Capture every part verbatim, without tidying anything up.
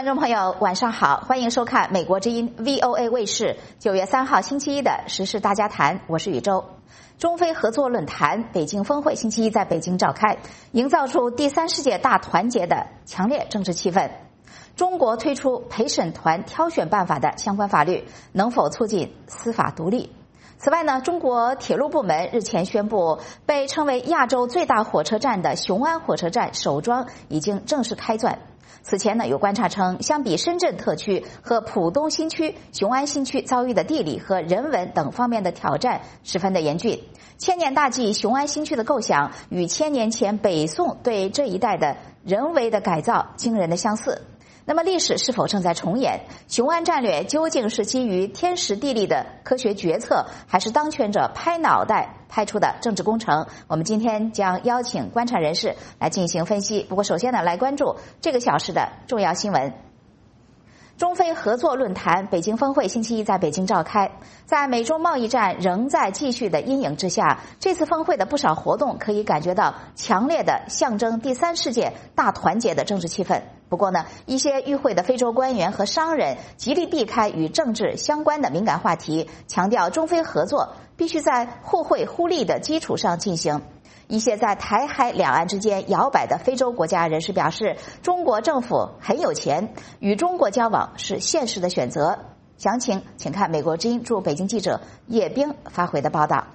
观众朋友，晚上好，欢迎收看美国之音 V O A 卫视九月三号星期一的时事大家谈，我是宇宙。中非合作论坛北京峰会星期一在北京召开，营造出第三世界大团结的强烈政治气氛。中国推出陪审团挑选办法的相关法律，能否促进司法独立？此外呢，中国铁路部门日前宣布，被称为亚洲最大火车站的雄安火车站首桩已经正式开钻。此前呢，有观察称，相比深圳特区和浦东新区，雄安新区遭遇的地理和人文等方面的挑战十分的严峻。千年大计雄安新区的构想与千年前北宋对这一带的人为的改造惊人的相似。那么历史是否正在重演？雄安战略究竟是基于天时地利的科学决策，还是当权者拍脑袋拍出的政治工程？我们今天将邀请观察人士来进行分析。不过首先呢，来关注这个小时的重要新闻。中非合作论坛北京峰会星期一在北京召开，在美中贸易战仍在继续的阴影之下，这次峰会的不少活动可以感觉到强烈的象征第三世界大团结的政治气氛。不过呢，一些与会的非洲官员和商人极力避开与政治相关的敏感话题，强调中非合作必须在互惠互利的基础上进行。一些在台海两岸之间摇摆的非洲国家人士表示，中国政府很有钱，与中国交往是现实的选择。详情请看美国之音驻北京记者叶冰发回的报道。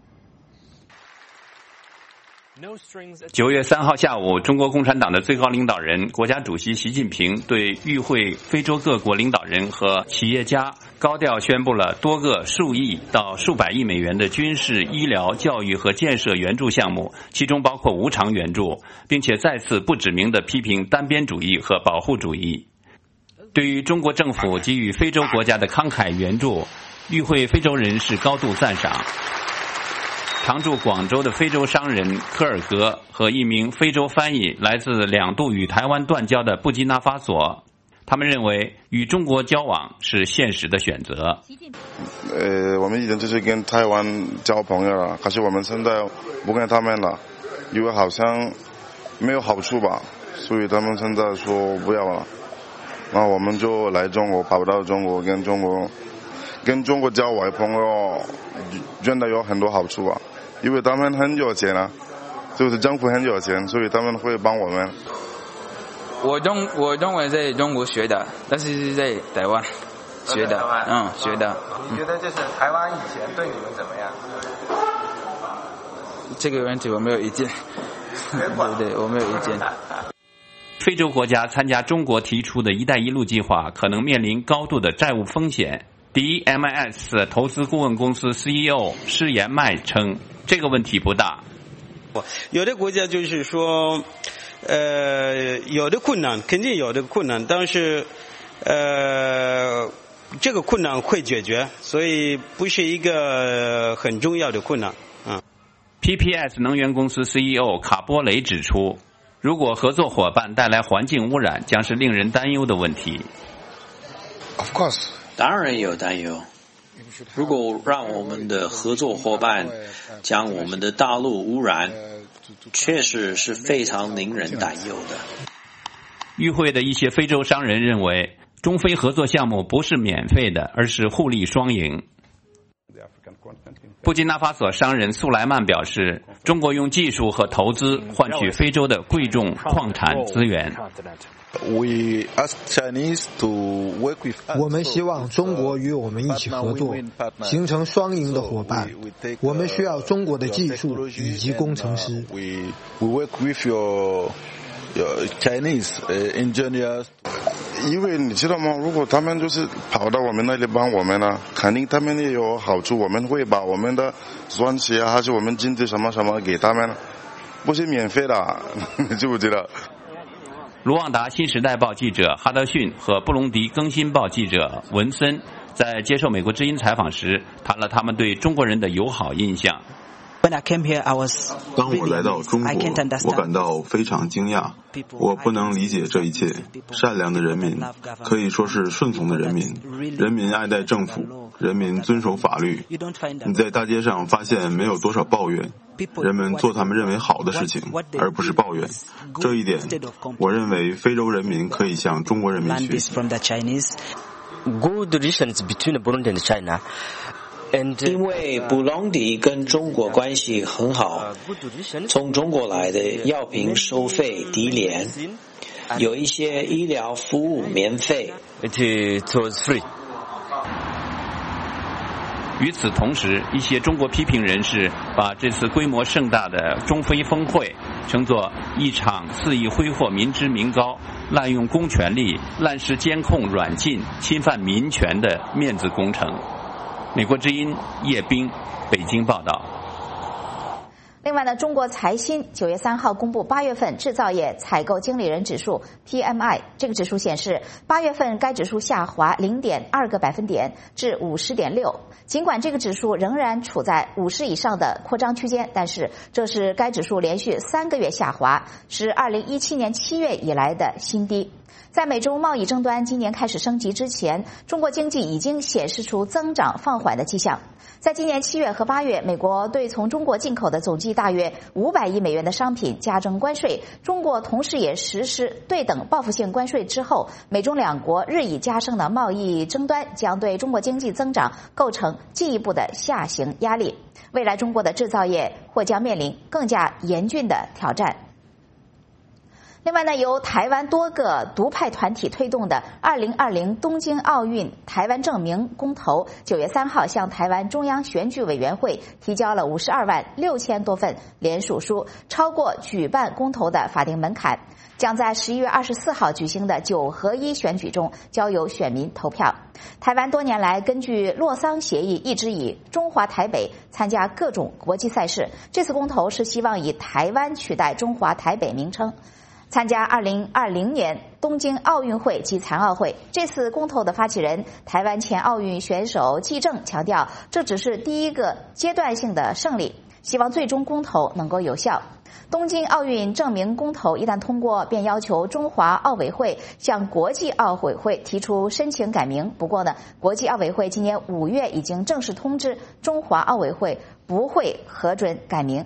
九月三号下午，中国共产党的最高领导人、国家主席习近平对与会非洲各国领导人和企业家高调宣布了多个数亿到数百亿美元的军事、医疗、教育和建设援助项目，其中包括无偿援助，并且再次不指名地批评单边主义和保护主义。对于中国政府给予非洲国家的慷慨援助，与会非洲人士高度赞赏。常驻广州的非洲商人科尔格和一名非洲翻译来自两度与台湾断交的布基纳法索，他们认为与中国交往是现实的选择。 呃，我们以前就是跟台湾交朋友了，可是我们现在不跟他们了，因为好像没有好处吧，所以他们现在说不要了。那我们就来中国，跑到中国跟中国跟中国交往朋友，真的有很多好处啊。因为他们很有钱啊，就是政府很有钱，所以他们会帮我们。 我中我中文在中国学的，但是是在台湾学的，嗯，学的。 你觉得就是台湾以前对你们怎么样？ 这个问题我没有意见，对对，我没有意见。 非洲国家参加中国提出的一带一路计划，可能面临高度的债务风险。第一 M I S 投资顾问公司 C E O 施延迈称，这个问题不大。 有的国家就是说，呃，有的困难，肯定有的困难，但是，呃，这个困难会解决，所以不是一个很重要的困难。嗯。 P P S 能源公司 C E O 卡波雷指出，如果合作伙伴带来环境污染，将是令人担忧的问题。 Of course. 当然有担忧。如果让我们的合作伙伴将我们的大陆污染，确实是非常令人担忧的。 与会的一些非洲商人认为，中非合作项目不是免费的，而是互利双赢。布基纳法索商人苏莱曼表示，中国用技术和投资换取非洲的贵重矿产资源。 我们希望中国与我们一起合作，形成双赢的伙伴。我们需要中国的技术以及工程师。 因为你知道吗？如果他们就是跑到我们那里帮我们呢，肯定他们也有好处。我们会把我们的钻石啊，还是我们经济什么什么给他们，不是免费的，你知不知道？ 卢旺达新时代报记者哈德逊和布隆迪更新报记者文森在接受美国之音采访时，谈了他们对中国人的友好印象。 当我来到中国，我感到非常惊讶，我不能理解这一切。善良的人民，可以说是顺从的人民，人民爱戴政府，人民遵守法律。你在大街上发现没有多少抱怨， 人们做他们认为好的事情，而不是抱怨。这一点，我认为非洲人民可以向中国人民学习。 Good relations between Burundi and China. 因为布隆迪跟中国关系很好，从中国来的药品收费低廉，有一些医疗服务免费。 It was free. 与此同时，一些中国批评人士把这次规模盛大的中非峰会称作一场肆意挥霍民脂民膏、滥用公权力、滥施监控软禁、侵犯民权的面子工程。美国之音叶冰北京报道。 另外呢，中国财新九月三号公布八月份制造业采购经理人指数 P M I， 这个指数显示，八月份该指数下滑零点二个百分点至五十点六。尽管这个指数仍然处在五十以上的扩张区间，但是这是该指数连续三个月下滑，是二零一七年七月以来的新低。在美洲贸易争端今年开始升级之前，中国经济已经显示出增长放缓的迹象。在今年七月和八月，美国对从中国进口的总计大约五百亿美元的商品加征关税，中国同时也实施对等报复性关税之后，美中两国日益加深的贸易争端将对中国经济增长构成进一步的下行压力。未来中国的制造业或将面临更加严峻的挑战。另外呢，由台湾多个独派团体推动的二零二零东京奥运台湾证明公投，九月三号向台湾中央选举委员会提交了五十二万六千多份联署书，超过举办公投的法定门槛，将在十一月二十四号举行的九合一选举中交由选民投票。台湾多年来根据洛桑协议一直以中华台北参加各种国际赛事，这次公投是希望以台湾取代中华台北名称。参加二零二零年东京奥运会及残奥会，这次公投的发起人台湾前奥运选手纪政强调，这只是第一个阶段性的胜利，希望最终公投能够有效。东京奥运证明公投一旦通过，便要求中华奥委会向国际奥委会提出申请改名。不过呢，国际奥委会今年五月已经正式通知中华奥委会不会核准改名。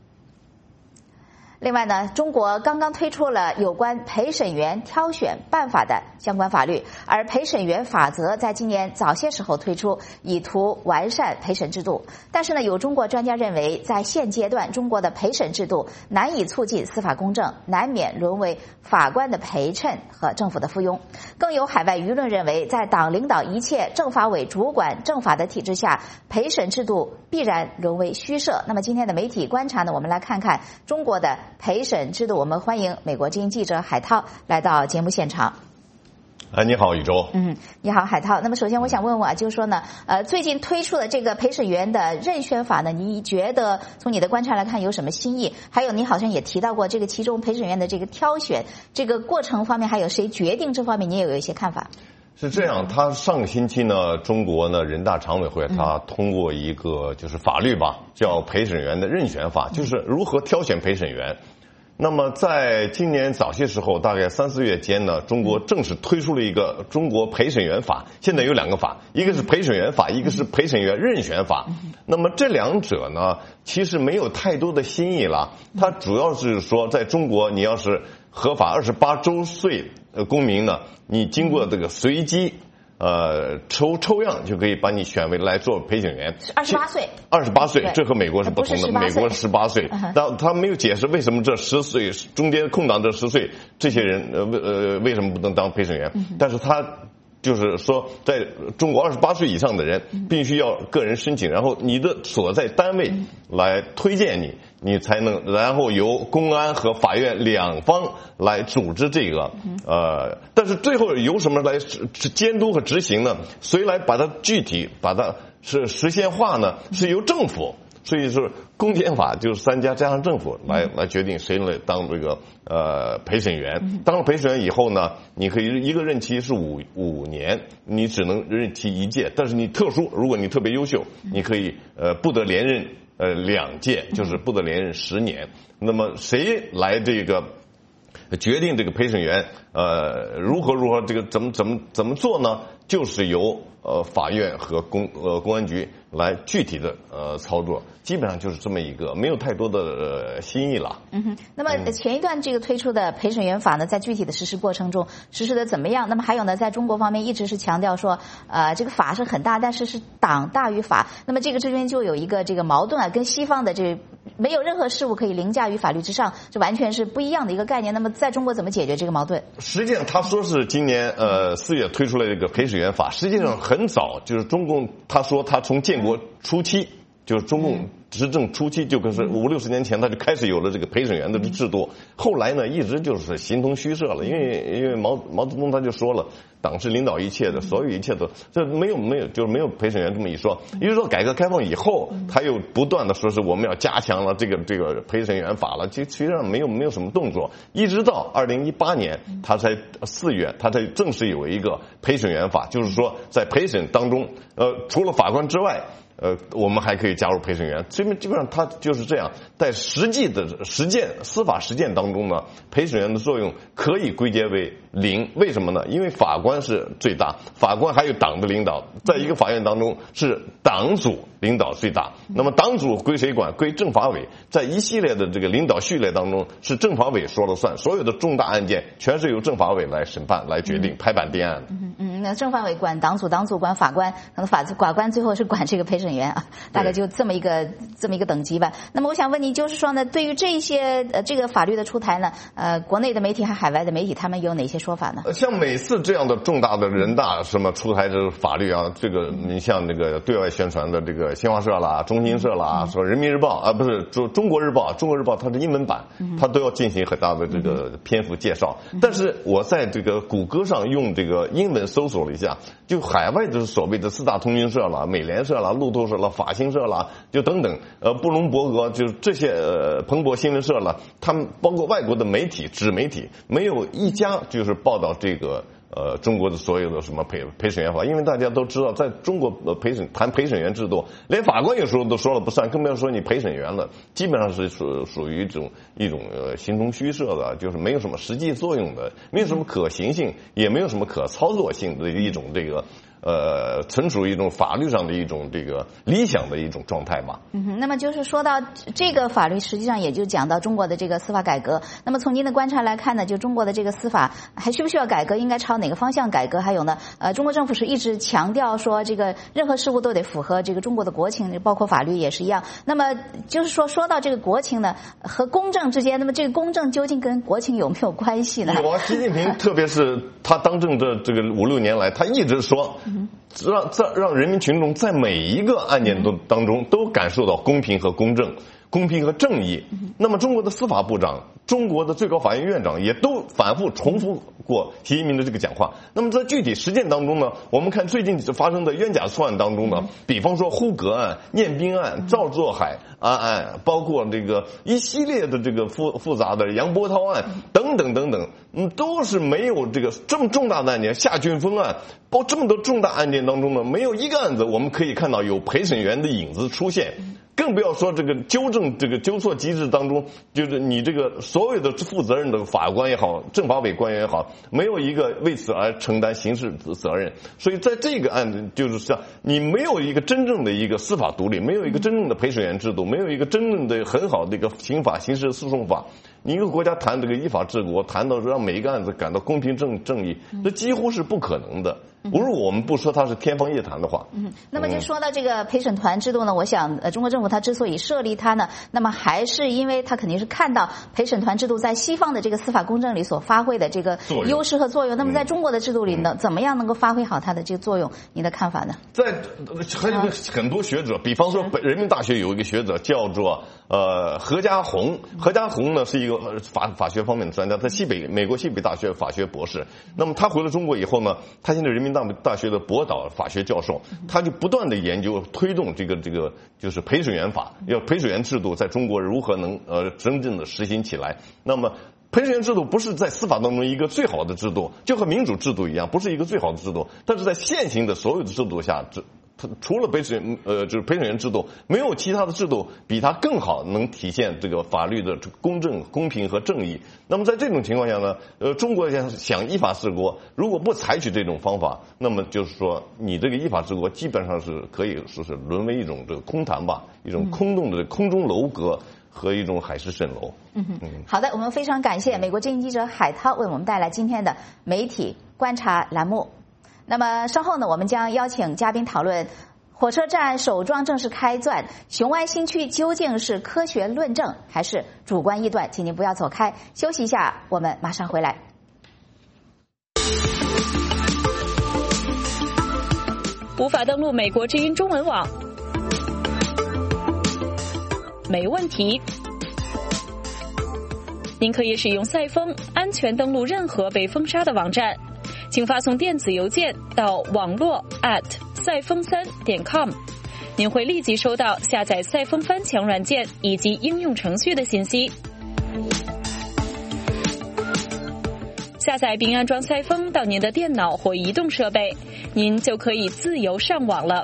另外呢，中国刚刚推出了有关陪审员挑选办法的相关法律，而陪审员法则在今年早些时候推出，以图完善陪审制度。但是呢，有中国专家认为，在现阶段中国的陪审制度难以促进司法公正，难免沦为法官的陪衬和政府的附庸。更有海外舆论认为，在党领导一切、政法委主管政法的体制下，陪审制度必然沦为虚设。那么今天的媒体观察呢，我们来看看中国的陪审制度。我们欢迎美国之音记者海涛来到节目现场。 哎，你好，宇宙。 嗯，你好，海涛。那么首先我想问问啊，就是说呢，呃，最近推出的这个陪审员的任选法呢，你觉得从你的观察来看有什么新意？还有你好像也提到过这个其中陪审员的这个挑选这个过程方面，还有谁决定这方面，你也有一些看法？ 是这样，他上个星期呢，中国呢人大常委会他通过一个就是法律吧，叫陪审员的任选法，就是如何挑选陪审员。那么在今年早些时候，大概三四月间呢，中国正式推出了一个中国陪审员法。现在有两个法，一个是陪审员法，一个是陪审员任选法。那么这两者呢，其实没有太多的新意了。它主要是说，在中国，你要是合法二十八周岁的公民呢，你经过这个随机呃，抽抽样就可以把你选为来做陪审员。 二十八岁， 二十八岁，这和美国是不同的。美国十八岁，但他没有解释为什么这十岁中间空档这十岁，这些人呃呃为什么不能当陪审员？但是他就是说，在中国二十八岁以上的人必须要个人申请，然后你的所在单位来推荐你，你才能，然后由公安和法院两方来组织这个，呃，但是最后由什么来监督和执行呢？谁来把它具体把它是实现化呢？是由政府。所以说，公检法就是三家加上政府来来决定谁来当这个呃陪审员。当了陪审员以后呢，你可以一个任期是五五年，你只能任期一届。但是你特殊，如果你特别优秀，你可以呃不得连任呃两届，就是不得连任十年。那么谁来这个决定这个陪审员呃如何如何这个怎么怎么怎么做呢？就是由呃法院和公呃公安局来具体的呃操作，基本上就是这么一个，没有太多的呃新意了。 嗯哼。那么前一段这个推出的陪审员法呢，在具体的实施过程中实施的怎么样？那么还有呢，在中国方面一直是强调说，呃，这个法是很大，但是是党大于法。那么这个之间就有一个这个矛盾啊，跟西方的这没有任何事物可以凌驾于法律之上，这完全是不一样的一个概念。那么在中国怎么解决这个矛盾？ 实际上，他说是今年呃四月推出了这个陪审员法，实际上很早就是中共他说他从建国初期，就是中共执政初期，就可是五六十年前他就开始有了这个陪审员的制度，后来呢一直就是形同虚设了，因为因为毛毛泽东他就说了，党是领导一切的，所有一切的，这没有没有就是没有陪审员这么一说。也就是说，改革开放以后，他又不断的说是我们要加强了这个这个陪审员法了，其实际上没有没有什么动作，一直到二零一八年，他才四月，他才正式有一个陪审员法，就是说在陪审当中，呃，除了法官之外。呃，我们还可以加入陪审员，基本基本上它就是这样。在实际的实践、司法实践当中呢，陪审员的作用可以归结为零。为什么呢？因为法官是最大，法官还有党的领导，在一个法院当中是党组领导最大。那么党组归谁管？归政法委。在一系列的这个领导序列当中，是政法委说了算，所有的重大案件全是由政法委来审判、来决定、拍板定案的。 嗯嗯，那政法委管党组，党组管法官，可能法法官最后是管这个陪审员啊，大概就这么一个这么一个等级吧。那么我想问你，就是说呢，对于这些呃这个法律的出台呢，呃，国内的媒体和海外的媒体他们有哪些说法呢？ 像每次这样的重大的人大什么出台这个法律啊，这个你像那个对外宣传的这个新华社啦、中新社啦、说人民日报啊，不是中中国日报，中国日报它是英文版，它都要进行很大的这个篇幅介绍。但是我在这个谷歌上用这个英文搜索了一下，就海外的所谓的四大通讯社啦、美联社啦、路透社啦、法新社啦，就等等，呃，布隆伯格就是这些呃彭博新闻社啦，他们包括外国的媒体、纸媒体，没有一家就是报道这个。呃，中国的所有的什么陪陪审员法，因为大家都知道，在中国呃陪审谈陪审员制度，连法官有时候都说了不算，更不要说你陪审员了，基本上是属属于一种一种呃形同虚设的，就是没有什么实际作用的，没有什么可行性，也没有什么可操作性的一种这个。呃，纯属一种法律上的一种这个理想的一种状态吧。 嗯哼，那么就是说到这个法律，实际上也就讲到中国的这个司法改革。那么从您的观察来看呢，就中国的这个司法还需不需要改革？应该朝哪个方向改革？还有呢，呃，中国政府是一直强调说，这个任何事务都得符合这个中国的国情，包括法律也是一样。那么就是说，说到这个国情呢和公正之间，那么这个公正究竟跟国情有没有关系呢？ 有啊，习近平特别是他当政这这个五六年来，他一直说。让在让人民群众在每一个案件都当中都感受到公平和公正、公平和正义。那么中国的司法部长、中国的最高法院院长也都反复重复过习近平的这个讲话。那么在具体实践当中呢，我们看最近发生的冤假错案当中呢，比方说呼格案、念宾案、赵作海案，包括这个一系列的这个复复杂的杨波涛案等等等等，嗯，都是没有这个这么重大的案件，夏俊峰案，包这么多重大案件当中呢，没有一个案子我们可以看到有陪审员的影子出现。更不要说这个纠正这个纠错机制当中，就是你这个所有的负责任的法官也好，政法委官员也好，没有一个为此而承担刑事责任。所以在这个案子就是像你没有一个真正的一个司法独立，没有一个真正的陪审员制度，没有一个真正的很好的一个刑法、刑事诉讼法。你一个国家谈这个依法治国，谈到让每一个案子感到公平正正义，这几乎是不可能的。如果我们不说它是天方夜谭的话， 嗯，那么就说到这个陪审团制度呢，我想呃，中国政府它之所以设立它呢，那么还是因为它肯定是看到陪审团制度在西方的这个司法公正里所发挥的这个优势和作用。那么在中国的制度里呢，怎么样能够发挥好它的这个作用？你的看法呢？ 在很很多学者，比方说人民大学有一个学者叫做呃何家红，何家红呢是一个法法学方面的专家，在西北美国西北大学法学博士。那么他回了中国以后呢，他现在人民大大学的博导法学教授，他就不断的研究推动这个这个就是陪审员法，要陪审员制度在中国如何能呃真正的实行起来。那么陪审员制度不是在司法当中一个最好的制度，就和民主制度一样，不是一个最好的制度，但是在现行的所有的制度下， 除了陪审呃就是陪审员制度，没有其他的制度比它更好能体现这个法律的公正、公平和正义。那么在这种情况下呢，呃，中国想想依法治国，如果不采取这种方法，那么就是说你这个依法治国基本上是可以说是沦为一种这个空谈吧，一种空洞的空中楼阁和一种海市蜃楼。 嗯哼，好的，我们非常感谢美国之音记者海涛为我们带来今天的媒体观察栏目。那么稍后呢，我们将邀请嘉宾讨论火车站首装正式开钻，雄安新区究竟是科学论证还是主观臆断？请您不要走开，休息一下，我们马上回来。 无法登录美国之音中文网？没问题，您可以使用赛风安全登录任何被封杀的网站。请发送电子邮件到网络 at 赛风三点 com， 您会立即收到下载赛风翻墙软件以及应用程序的信息。下载并安装赛风到您的电脑或移动设备，您就可以自由上网了。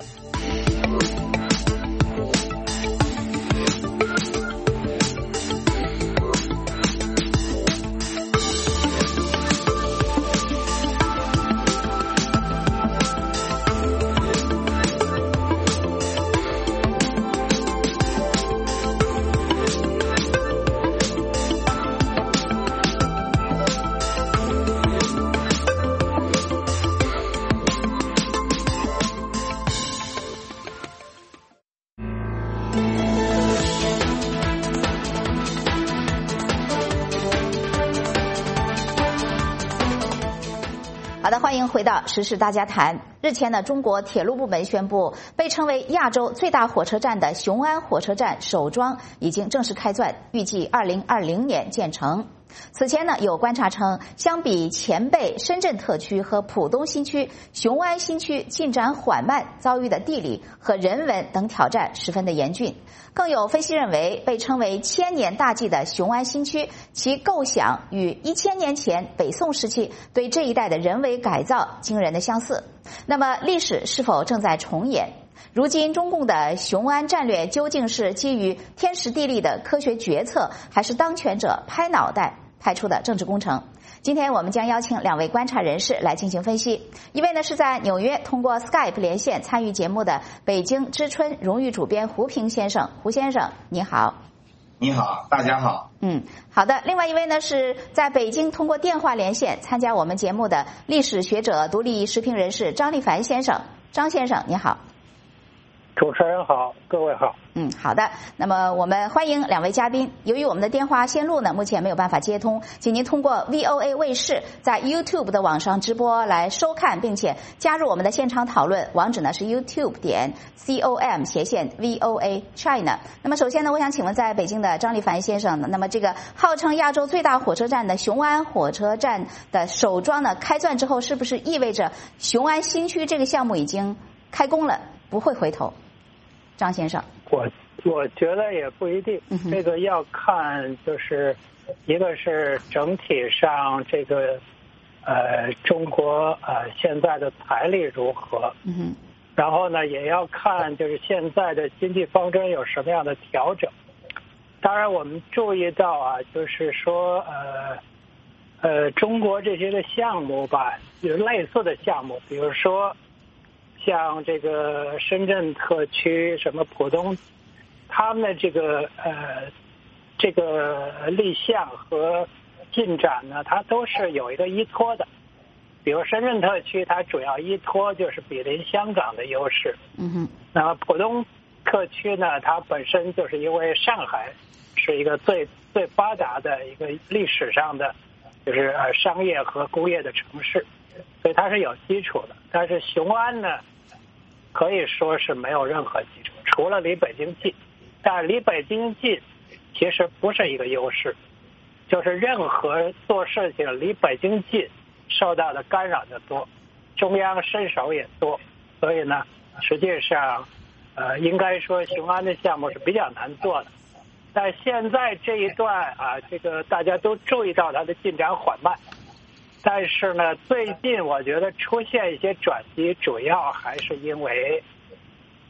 好的，欢迎回到时事大家谈。日前呢，中国铁路部门宣布，被称为亚洲最大火车站的雄安火车站首装已经正式开钻，预计二零二零年建成。此前呢，有观察称，相比前辈深圳特区和浦东新区，雄安新区进展缓慢，遭遇的地理和人文等挑战十分的严峻。更有分析认为，被称为千年大计的雄安新区，其构想与一千年前北宋时期对这一带的人为改造惊人的相似。那么，历史是否正在重演？如今中共的雄安战略究竟是基于天时地利的科学决策，还是当权者拍脑袋派出的政治工程？今天我们将邀请两位观察人士来进行分析。一位呢是在纽约通过 Skype 连线参与节目的北京之春荣誉主编胡平先生。胡先生，你好。 你好，大家好。 嗯，好的。另外一位呢是在北京通过电话连线参加我们节目的历史学者、独立时评人士张立凡先生。张先生，你好。 主持人好，各位好。 嗯，好的。那么我们欢迎两位嘉宾。由于我们的电话线路呢目前没有办法接通，请您通过 V O A 卫视在 YouTube 的网上直播来收看，并且加入我们的现场讨论。网址呢是 YouTube 点 com 斜线 V O A China。那么首先呢，我想请问在北京的张立凡先生呢，那么这个号称亚洲最大火车站的雄安火车站的首装呢开钻之后，是不是意味着雄安新区这个项目已经开工了，不会回头？张先生， 我我觉得也不一定，嗯、这个要看就是一个是整体上这个呃中国呃现在的财力如何， 嗯、 然后呢也要看就是现在的经济方针有什么样的调整。当然我们注意到啊，就是说呃呃中国这些个项目吧，有类似的项目，比如说。像这个深圳特区、什么浦东，他们的这个呃这个立项和进展呢，它都是有一个依托的。比如深圳特区，它主要依托就是毗邻香港的优势。 嗯哼。 那么浦东特区呢，它本身就是因为上海是一个最最发达的一个历史上的就是呃商业和工业的城市，所以它是有基础的。但是雄安呢？可以说是没有任何基础，除了离北京近，但离北京近其实不是一个优势，就是任何做事情离北京近受到的干扰就多，中央伸手也多，所以呢，实际上呃应该说雄安的项目是比较难做的。但现在这一段啊，这个大家都注意到它的进展缓慢。但是呢，最近我觉得出现一些转机，主要还是因为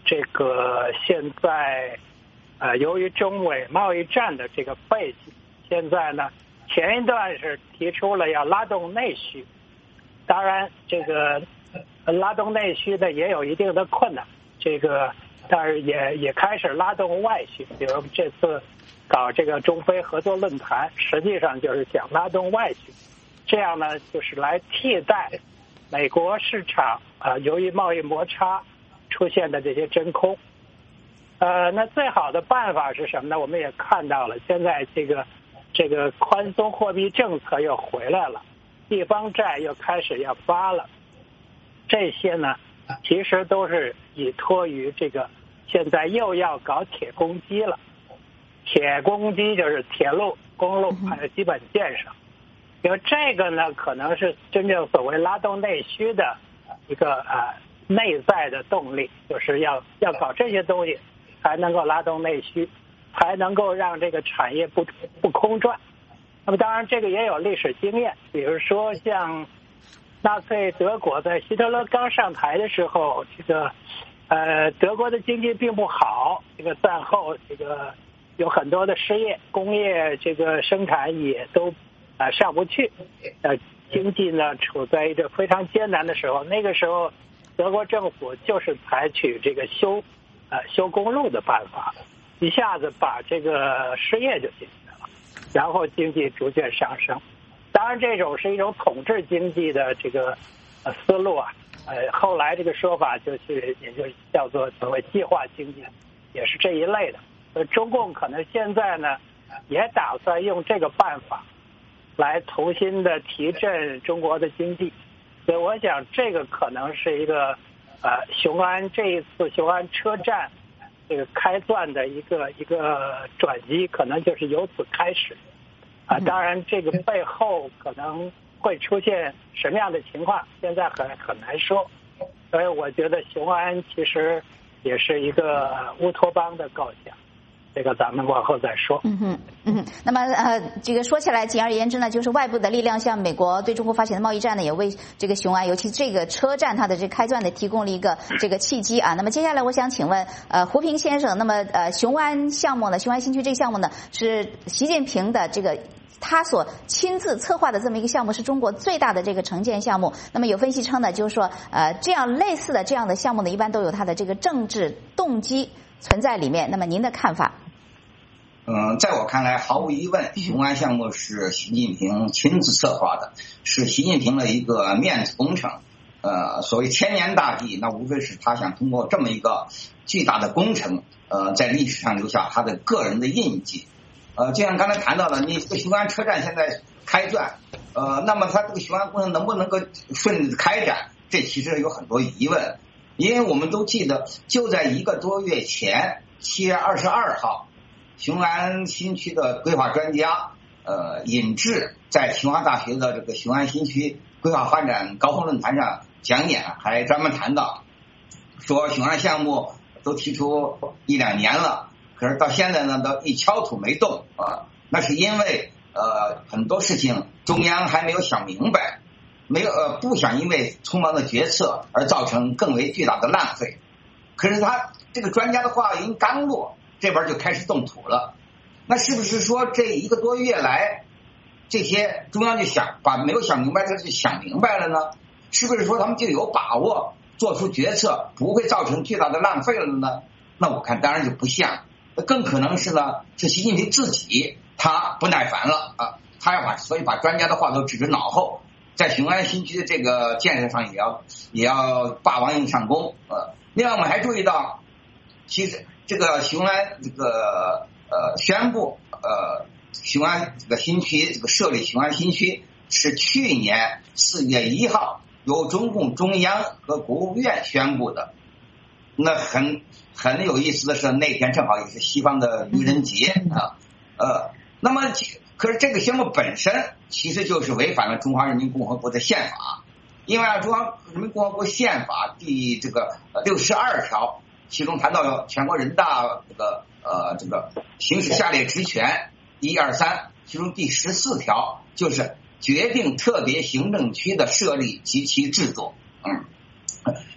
这个现在呃，由于中美贸易战的这个背景，现在呢，前一段是提出了要拉动内需，当然这个拉动内需的也有一定的困难，这个但是也也开始拉动外需，比如这次搞这个中非合作论坛，实际上就是想拉动外需，这样呢就是来替代美国市场啊、呃，由于贸易摩擦出现的这些真空。呃，那最好的办法是什么呢？我们也看到了，现在这个这个宽松货币政策又回来了，地方债又开始要发了，这些呢，其实都是依托于这个现在又要搞铁公鸡了。铁公鸡就是铁路、公路还有基本建设，因为这个呢，可能是真正所谓拉动内需的一个呃内在的动力，就是要要搞这些东西，才能够拉动内需，才能够让这个产业不不空转。那么当然这个也有历史经验，比如说像纳粹德国在希特勒刚上台的时候，这个呃德国的经济并不好，这个战后这个有很多的失业，工业这个生产也都呃上不去，呃经济呢处在一个非常艰难的时候，那个时候德国政府就是采取这个修呃修公路的办法，一下子把这个失业就解决了，然后经济逐渐上升。当然这种是一种统治经济的这个呃思路啊，呃后来这个说法就是也就叫做所谓计划经济，也是这一类的。呃中共可能现在呢也打算用这个办法来重新的提振中国的经济，所以我想这个可能是一个呃雄安这一次雄安车站这个开钻的一个一个转机，可能就是由此开始啊。当然这个背后可能会出现什么样的情况，现在很很难说，所以我觉得雄安其实也是一个乌托邦的构想。这个咱们往后再说。 嗯哼，嗯哼。那么呃，这个说起来，简而言之呢，就是外部的力量，像美国对中国发起的贸易战呢，也为这个雄安，尤其这个车站它的这开钻呢，提供了一个这个契机啊。那么接下来我想请问呃胡平先生，那么呃雄安项目呢，雄安新区这个项目呢，是习近平的这个他所亲自策划的这么一个项目，是中国最大的这个城建项目。那么有分析称呢，就是说呃这样类似的这样的项目呢，一般都有它的这个政治动机存在里面。那么您的看法？ 嗯，在我看来，毫无疑问，雄安项目是习近平亲自策划的，是习近平的一个面子工程。呃，所谓千年大计，那无非是他想通过这么一个巨大的工程，呃，在历史上留下他的个人的印记。呃，就像刚才谈到的，你这个雄安车站现在开钻，呃，那么它这个雄安工程能不能够顺利开展，这其实有很多疑问。因为我们都记得，就在一个多月前，七月二十二号。雄安新区的规划专家呃尹志在清华大学的这个雄安新区规划发展高峰论坛上讲演，还专门谈到说雄安项目都提出一两年了，可是到现在呢都一敲土没动啊，那是因为呃很多事情中央还没有想明白，没有呃不想因为匆忙的决策而造成更为巨大的浪费。可是他这个专家的话音刚落，这边就开始动土了，那是不是说这一个多月来，这些中央就想把没有想明白的就想明白了呢？是不是说他们就有把握做出决策，不会造成巨大的浪费了呢？那我看当然就不像，更可能是呢，是习近平自己他不耐烦了啊，他要把所以把专家的话都置之脑后，在雄安新区的这个建设上也要也要霸王硬上弓呃。另外我们还注意到，其实。这个雄安这个呃宣布呃雄安这个新区这个设立雄安新区是去年四月一号由中共中央和国务院宣布的。那很很有意思的是，那天正好也是西方的愚人节啊呃那么可是这个项目本身其实就是违反了中华人民共和国的宪法，因为啊中华人民共和国宪法第这个六十二条。其中谈到全国人大这个呃这个行使下列职权一二三，其中第十四条就是决定特别行政区的设立及其制度。嗯，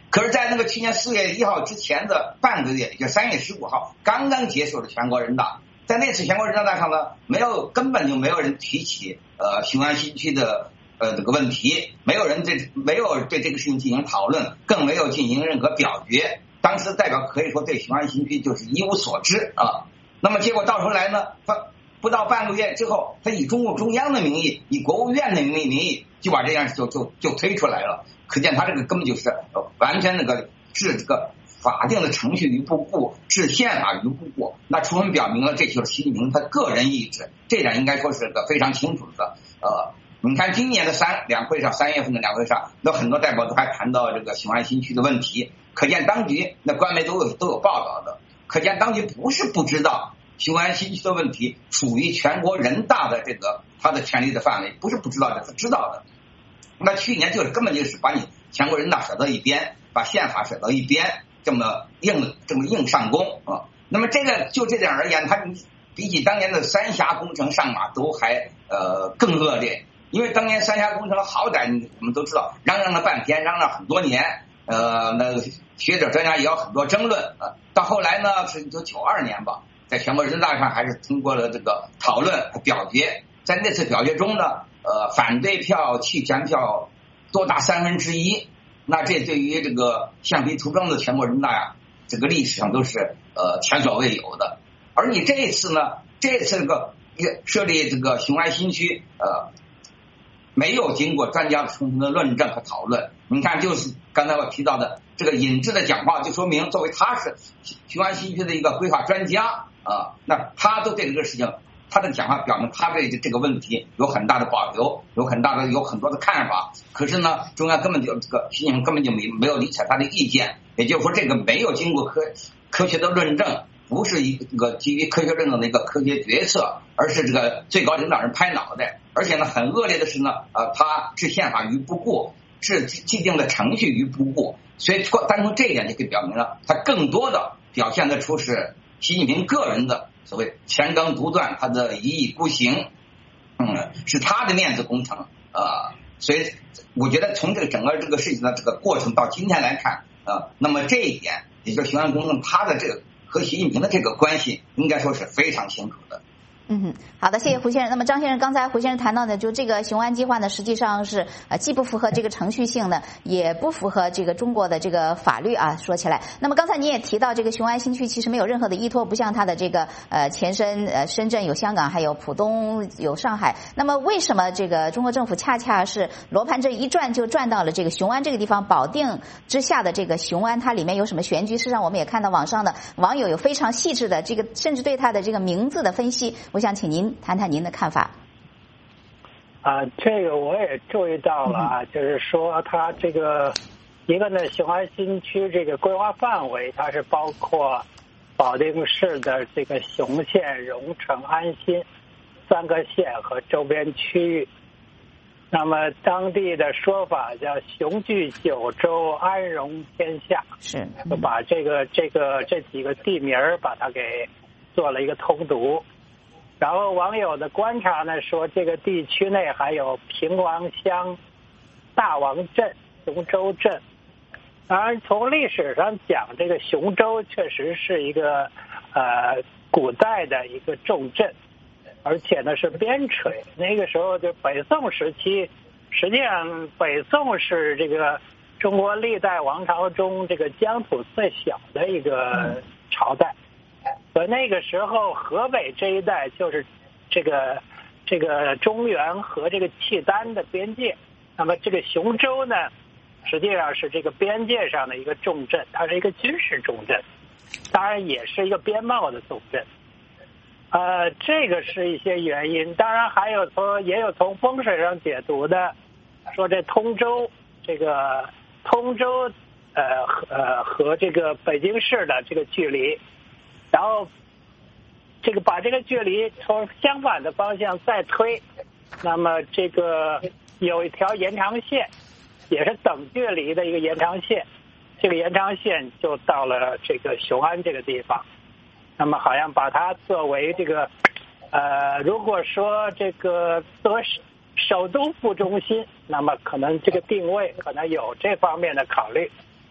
可是，在那个去年四月一号之前的半个月，也就三月十五号，刚刚结束了全国人大，在那次全国人大上呢，没有根本就没有人提起呃雄安新区的呃这个问题，没有人对没有对这个事情进行讨论，更没有进行任何表决。当时代表可以说对雄安新区就是一无所知啊。那么结果到头来呢，他不到半个月之后，他以中共中央的名义，以国务院的名义名义就把这样就就就推出来了。可见他这个根本就是完全那个置这个法定的程序于不顾，置宪法于不顾，那充分表明了这就是习近平他个人意志，这点应该说是个非常清楚的。呃，你看今年的三两会上，三月份的两会上，那很多代表都还谈到这个雄安新区的问题，可见当局那官媒都有都有报道的，可见当局不是不知道雄安新区的问题属于全国人大的这个他的权力的范围，不是不知道的，是知道的。那去年就是根本就是把你全国人大甩到一边，把宪法甩到一边，这么硬这么硬上弓啊。那么这个就这点而言，它比起当年的三峡工程上马都还呃更恶劣，因为当年三峡工程好歹我们都知道，嚷嚷了半天，嚷嚷很多年，呃，那学者专家也有很多争论啊。到后来呢，是就九二年吧，在全国人大上还是通过了这个讨论表决，在那次表决中呢。呃，反对票弃权票多达三分之一，那这对于这个橡皮图章的全国人大呀，这个历史上都是呃前所未有的。而你这一次呢，这次这个设立这个雄安新区，呃，没有经过专家充分的论证和讨论。你看，就是刚才我提到的这个尹志的讲话，就说明作为他是雄安新区的一个规划专家啊、呃，那他都对这个事情。他的讲话表明他对这个问题有很大的保留，有很大的有很多的看法。可是呢，中央根本就这个习近平根本就没没有理睬他的意见，也就是说，这个没有经过科科学的论证，不是一个基于科学论证的一个科学决策，而是这个最高领导人拍脑袋。而且呢，很恶劣的是呢，呃，他置宪法于不顾，置既定的程序于不顾。所以单从这一点就可以表明了，他更多的表现得出是习近平个人的。所谓钱纲独断，他的一意孤行，嗯，是他的面子工程啊、呃。所以我觉得从这个整个这个事情的这个过程到今天来看啊、呃，那么这一点，也就是雄安工程，他的这个和习近平的这个关系，应该说是非常清楚的。 嗯，好的，谢谢胡先生。那么张先生，刚才胡先生谈到的，就这个雄安计划呢，实际上是呃既不符合这个程序性的，也不符合这个中国的这个法律啊。说起来，那么刚才你也提到，这个雄安新区其实没有任何的依托，不像它的这个呃前身呃深圳有香港，还有浦东有上海。那么为什么这个中国政府恰恰是罗盘这一转就转到了这个雄安这个地方？保定之下的这个雄安，它里面有什么玄机？事实上，我们也看到网上的网友有非常细致的这个，甚至对它的这个名字的分析。我想请您谈谈您的看法。 啊，这个我也注意到了啊，就是说它这个一个呢，雄安新区这个规划范围，它是包括保定市的这个雄县、荣成、安新三个县和周边区域。那么当地的说法叫雄踞九州，安容天下， 是就把这个这个这几个地名把它给做了一个通读。然后网友的观察呢说，这个地区内还有平王乡、大王镇、雄州镇。当然，从历史上讲，这个雄州确实是一个呃古代的一个重镇，而且呢是边陲。那个时候就北宋时期，实际上北宋是这个中国历代王朝中这个疆土最小的一个朝代。所以那个时候，河北这一带就是这个这个中原和这个契丹的边界。那么这个雄州呢，实际上是这个边界上的一个重镇，它是一个军事重镇，当然也是一个边贸的重镇。呃，这个是一些原因，当然还有从也有从风水上解读的，说这通州这个通州呃呃和这个北京市的这个距离。然后，这个把这个距离从相反的方向再推，那么这个有一条延长线，也是等距离的一个延长线，这个延长线就到了这个雄安这个地方。那么好像把它作为这个，呃，如果说这个作为首都副中心，那么可能这个定位可能有这方面的考虑。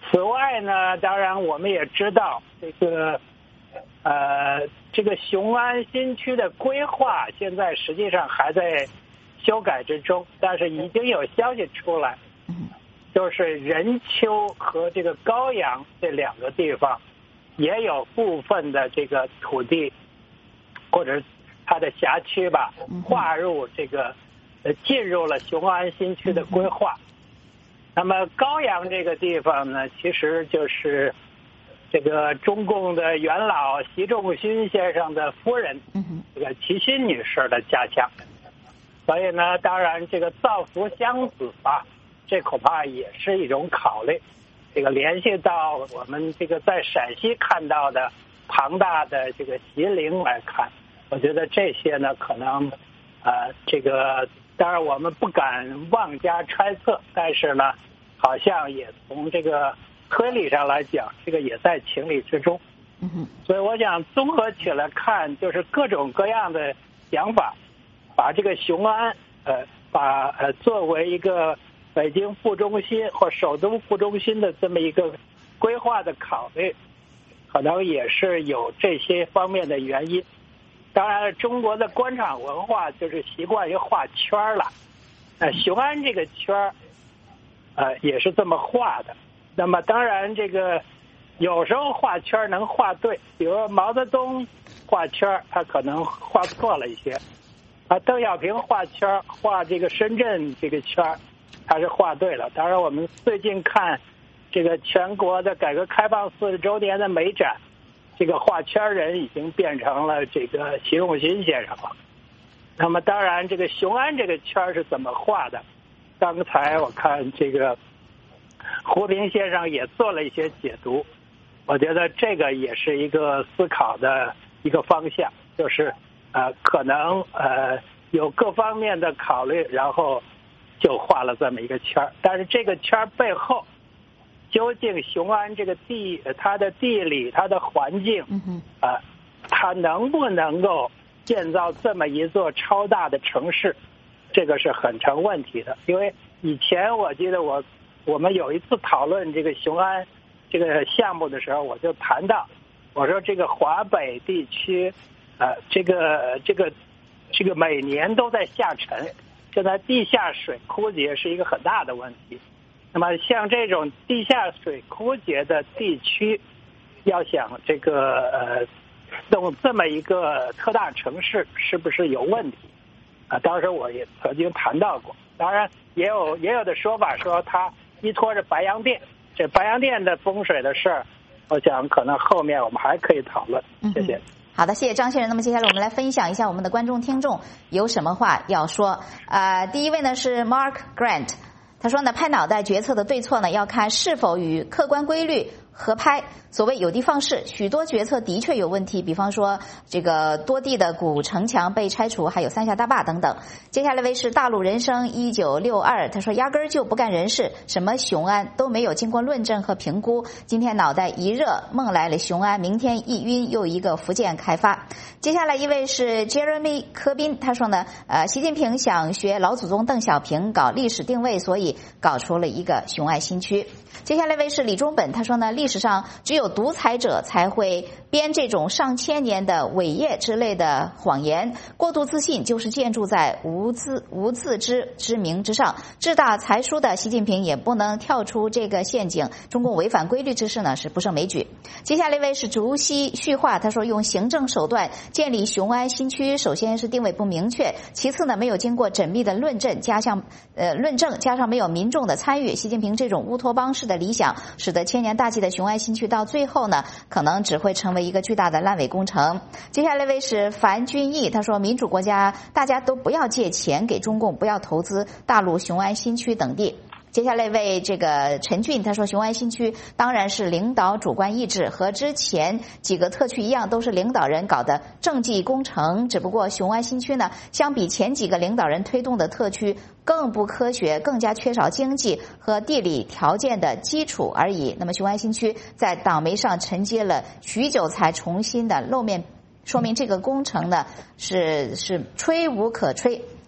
此外呢，当然我们也知道这个呃这个雄安新区的规划现在实际上还在修改之中，但是已经有消息出来，就是任丘和这个高阳这两个地方也有部分的这个土地或者它的辖区吧划入这个呃进入了雄安新区的规划。那么高阳这个地方呢，其实就是这个中共的元老习仲勋先生的夫人这个齐心女士的家乡，所以呢，当然这个造福乡子吧，这恐怕也是一种考虑。这个联系到我们这个在陕西看到的庞大的这个习陵来看，我觉得这些呢，可能呃，这个当然我们不敢妄加揣测，但是呢，好像也从这个推理上来讲，这个也在情理之中。嗯，所以我想综合起来看，就是各种各样的想法，把这个雄安呃，把呃作为一个北京副中心或首都副中心的这么一个规划的考虑，可能也是有这些方面的原因。当然，中国的官场文化就是习惯于画圈了。呃，雄安这个圈儿，呃，也是这么画的。那么，当然这个有时候画圈能画对，比如毛泽东画圈，他可能画错了一些。啊，邓小平画圈画这个深圳这个圈，他是画对了。当然，我们最近看这个全国的改革开放四十周年的美展。这个画圈人已经变成了这个习仲勋先生了。那么当然，这个雄安这个圈是怎么画的？刚才我看这个胡平先生也做了一些解读，我觉得这个也是一个思考的一个方向，就是呃可能呃有各方面的考虑，然后就画了这么一个圈。但是这个圈背后。究竟雄安这个地，它的地理、它的环境，啊、呃，它能不能够建造这么一座超大的城市，这个是很成问题的。因为以前我记得我我们有一次讨论这个雄安这个项目的时候，我就谈到，我说这个华北地区，呃，这个这个这个每年都在下沉，现在地下水枯竭是一个很大的问题。那么像这种地下水枯竭的地区，要想这个呃弄这么一个特大城市，是不是有问题？啊，当时我也曾经谈到过。当然，也有也有的说法说它依托着白洋淀，这白洋淀的风水的事儿，我想可能后面我们还可以讨论。谢谢。嗯， 好的，谢谢张先生。那么接下来我们来分享一下我们的观众听众有什么话要说。呃，第一位呢是 Mark Grant。他说呢，拍脑袋决策的对错呢，要看是否与客观规律合拍。所谓有的放矢，许多决策的确有问题，比方说这个多地的古城墙被拆除，还有三峡大坝等等。接下来位是大陆人生一九六二，他说压根儿就不干人事，什么雄安都没有经过论证和评估。今天脑袋一热，梦来了雄安，明天一晕又一个福建开发。接下来一位是 Jeremy 柯宾，他说呢，呃，习近平想学老祖宗邓小平搞历史定位，所以搞出了一个雄安新区。接下来一位是李忠本，他说呢，历史上只有独裁者才会编这种上千年的伟业之类的谎言，过度自信就是建筑在无自无自知之明之上。志大才疏的习近平也不能跳出这个陷阱，中共违反规律之事呢是不胜枚举。接下来一位是竹溪旭化，他说用行政手段建立雄安新区，首先是定位不明确，其次呢没有经过缜密的论证，加上呃论证加上没有民众的参与，习近平这种乌托邦式的理想，使得千年大计的雄安新区到最后呢，可能只会成为一个巨大的烂尾工程。接下来位是樊君毅，他说民主国家大家都不要借钱给中共，不要投资大陆雄安新区等地。接下来为这个陈俊，他说雄安新区当然是领导主观意志，和之前几个特区一样，都是领导人搞的政绩工程，只不过雄安新区呢，相比前几个领导人推动的特区更不科学，更加缺少经济和地理条件的基础而已。那么雄安新区在党媒上承接了许久才重新的露面，说明这个工程呢是是吹无可吹。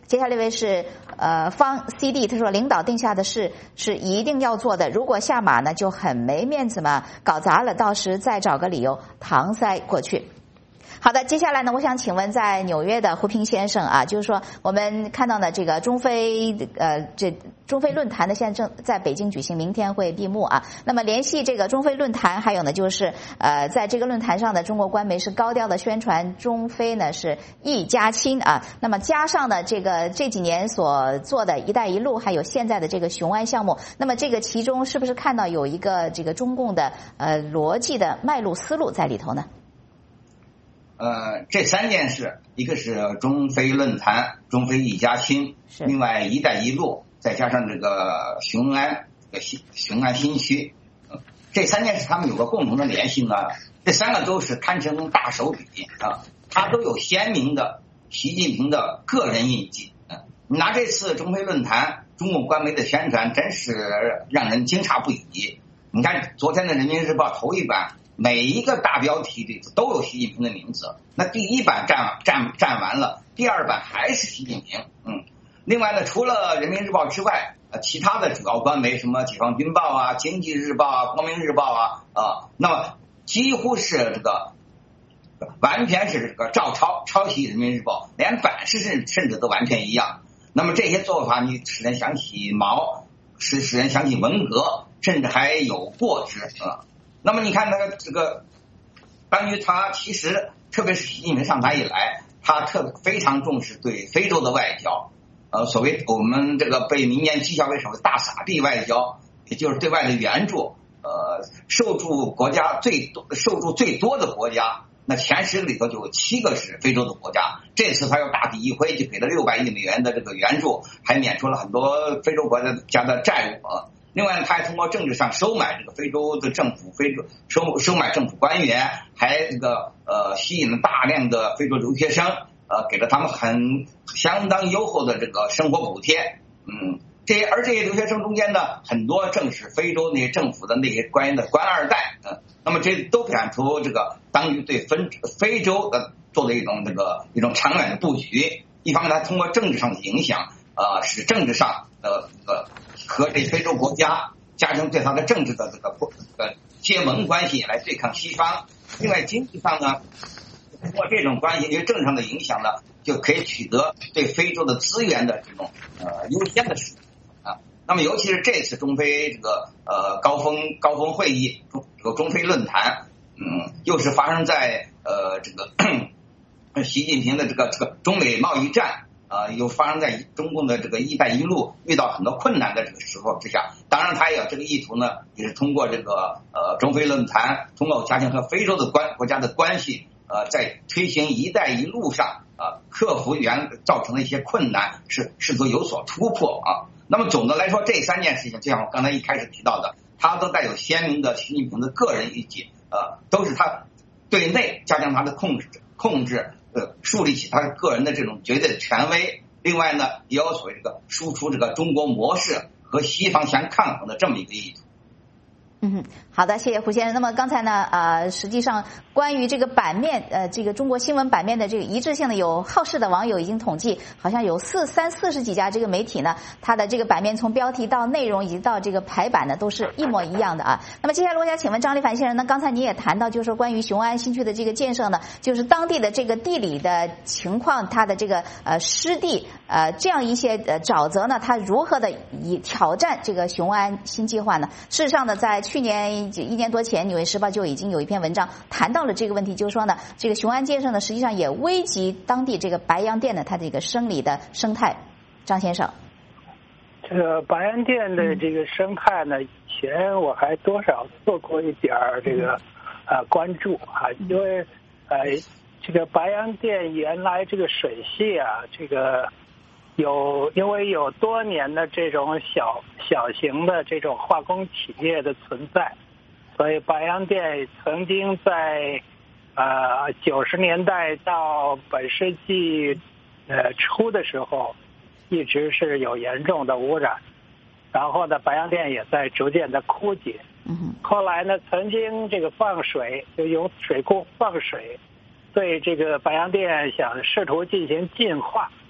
接下来这位是呃方 C D， 他说领导定下的事是一定要做的，如果下马呢就很没面子嘛，搞砸了到时再找个理由搪塞过去。好的，接下来呢，我想请问在纽约的胡平先生啊，就是说我们看到呢，这个中非呃这中非论坛呢现在正在北京举行，明天会闭幕啊。那么联系这个中非论坛，还有呢就是呃在这个论坛上的中国官媒是高调的宣传中非呢是一家亲啊。那么加上呢这个这几年所做的一带一路，还有现在的这个雄安项目，那么这个其中是不是看到有一个这个中共的呃逻辑的脉络思路在里头呢？ 呃，这三件事，一个是中非论坛、中非一家亲，另外“一带一路”，再加上这个雄安、这个雄安新区，呃，这三件事他们有个共同的联系呢。这三个都是堪称大手笔啊，它都有鲜明的习近平的个人印记。嗯、啊，拿这次中非论坛中共官媒的宣传，真是让人惊诧不已。你看昨天的《人民日报》头一版。每一个大标题里都有习近平的名字，那第一版占占占完了，第二版还是习近平。嗯，另外呢，除了人民日报之外，呃，其他的主要官媒什么解放军报啊、经济日报啊、光明日报啊啊、呃，那么几乎是这个完全是这个照抄抄袭人民日报，连版式甚甚至都完全一样。那么这些做法，你使人想起毛，使使人想起文革，甚至还有过之啊。那么你看那个这个，关于他其实特别是习近平上台以来，他特非常重视对非洲的外交，呃，所谓我们这个被民间讥笑为什么大撒币外交，也就是对外的援助，呃，受助国家最多受助最多的国家，那前十个里头就有七个是非洲的国家。这次他又大笔一挥，就给了六百亿美元的这个援助，还免除了很多非洲国家的债务。另外，他还通过政治上收买这个非洲的政府，非洲收收买政府官员，还这个呃吸引了大量的非洲留学生，呃，给了他们很相当优厚的这个生活补贴。嗯，这些而这些留学生中间呢，很多正是非洲那些政府的那些官员的官二代。嗯，那么这都表现出这个当局对分非洲的做的一种这个一种长远的布局。一方面，他通过政治上的影响，呃，使政治上的呃。和这非洲国家加强对他的政治的这个呃结盟关系来对抗西方。另外经济上呢，通过这种关系，因为政治上的影响呢，就可以取得对非洲的资源的这种呃优先的使用啊。那么尤其是这次中非这个呃高峰高峰会议，中这个中非论坛，嗯，又是发生在呃这个习近平的这个这个中美贸易战。呃，又发生在中共的这个“一带一路”遇到很多困难的这个时候之下，当然他也有这个意图呢，也是通过这个呃中非论坛，通过加强和非洲的关国家的关系，呃，在推行“一带一路”上啊、呃，克服原造成的一些困难，是试图有所突破啊。那么总的来说，这三件事情，就像我刚才一开始提到的，它都带有鲜明的习近平的个人意见，呃，都是他对内加强他的控制控制。呃，树立起他个人的这种绝对的权威。另外呢，也有所谓这个输出这个中国模式和西方相抗衡的这么一个意图。 嗯，好的，谢谢胡先生。那么刚才呢，呃，实际上关于这个版面，呃，这个中国新闻版面的这个一致性呢，有好事的网友已经统计，好像有四三四十几家这个媒体呢，它的这个版面从标题到内容以及到这个排版呢，都是一模一样的啊。那么接下来我想请问张立凡先生，那刚才你也谈到，就是说关于雄安新区的这个建设呢，就是当地的这个地理的情况，它的这个呃湿地呃这样一些呃沼泽呢，它如何的以挑战这个雄安新计划呢？事实上呢，在去年一年多前，《纽约时报》就已经有一篇文章谈到了这个问题，就是说呢，这个雄安建设呢，实际上也危及当地这个白洋淀的它这个生理的生态。张先生， 这个白洋淀的这个生态呢，以前我还多少做过一点这个呃关注啊，因为呃这个白洋淀原来这个水系啊，这个。有，因为有多年的这种小小型的这种化工企业的存在，所以白洋淀曾经在呃九十年代到本世纪呃初的时候，一直是有严重的污染，然后呢，白洋淀也在逐渐的枯竭。 嗯， 后来呢，曾经这个放水，就用水库放水，对这个白洋淀想试图进行净化。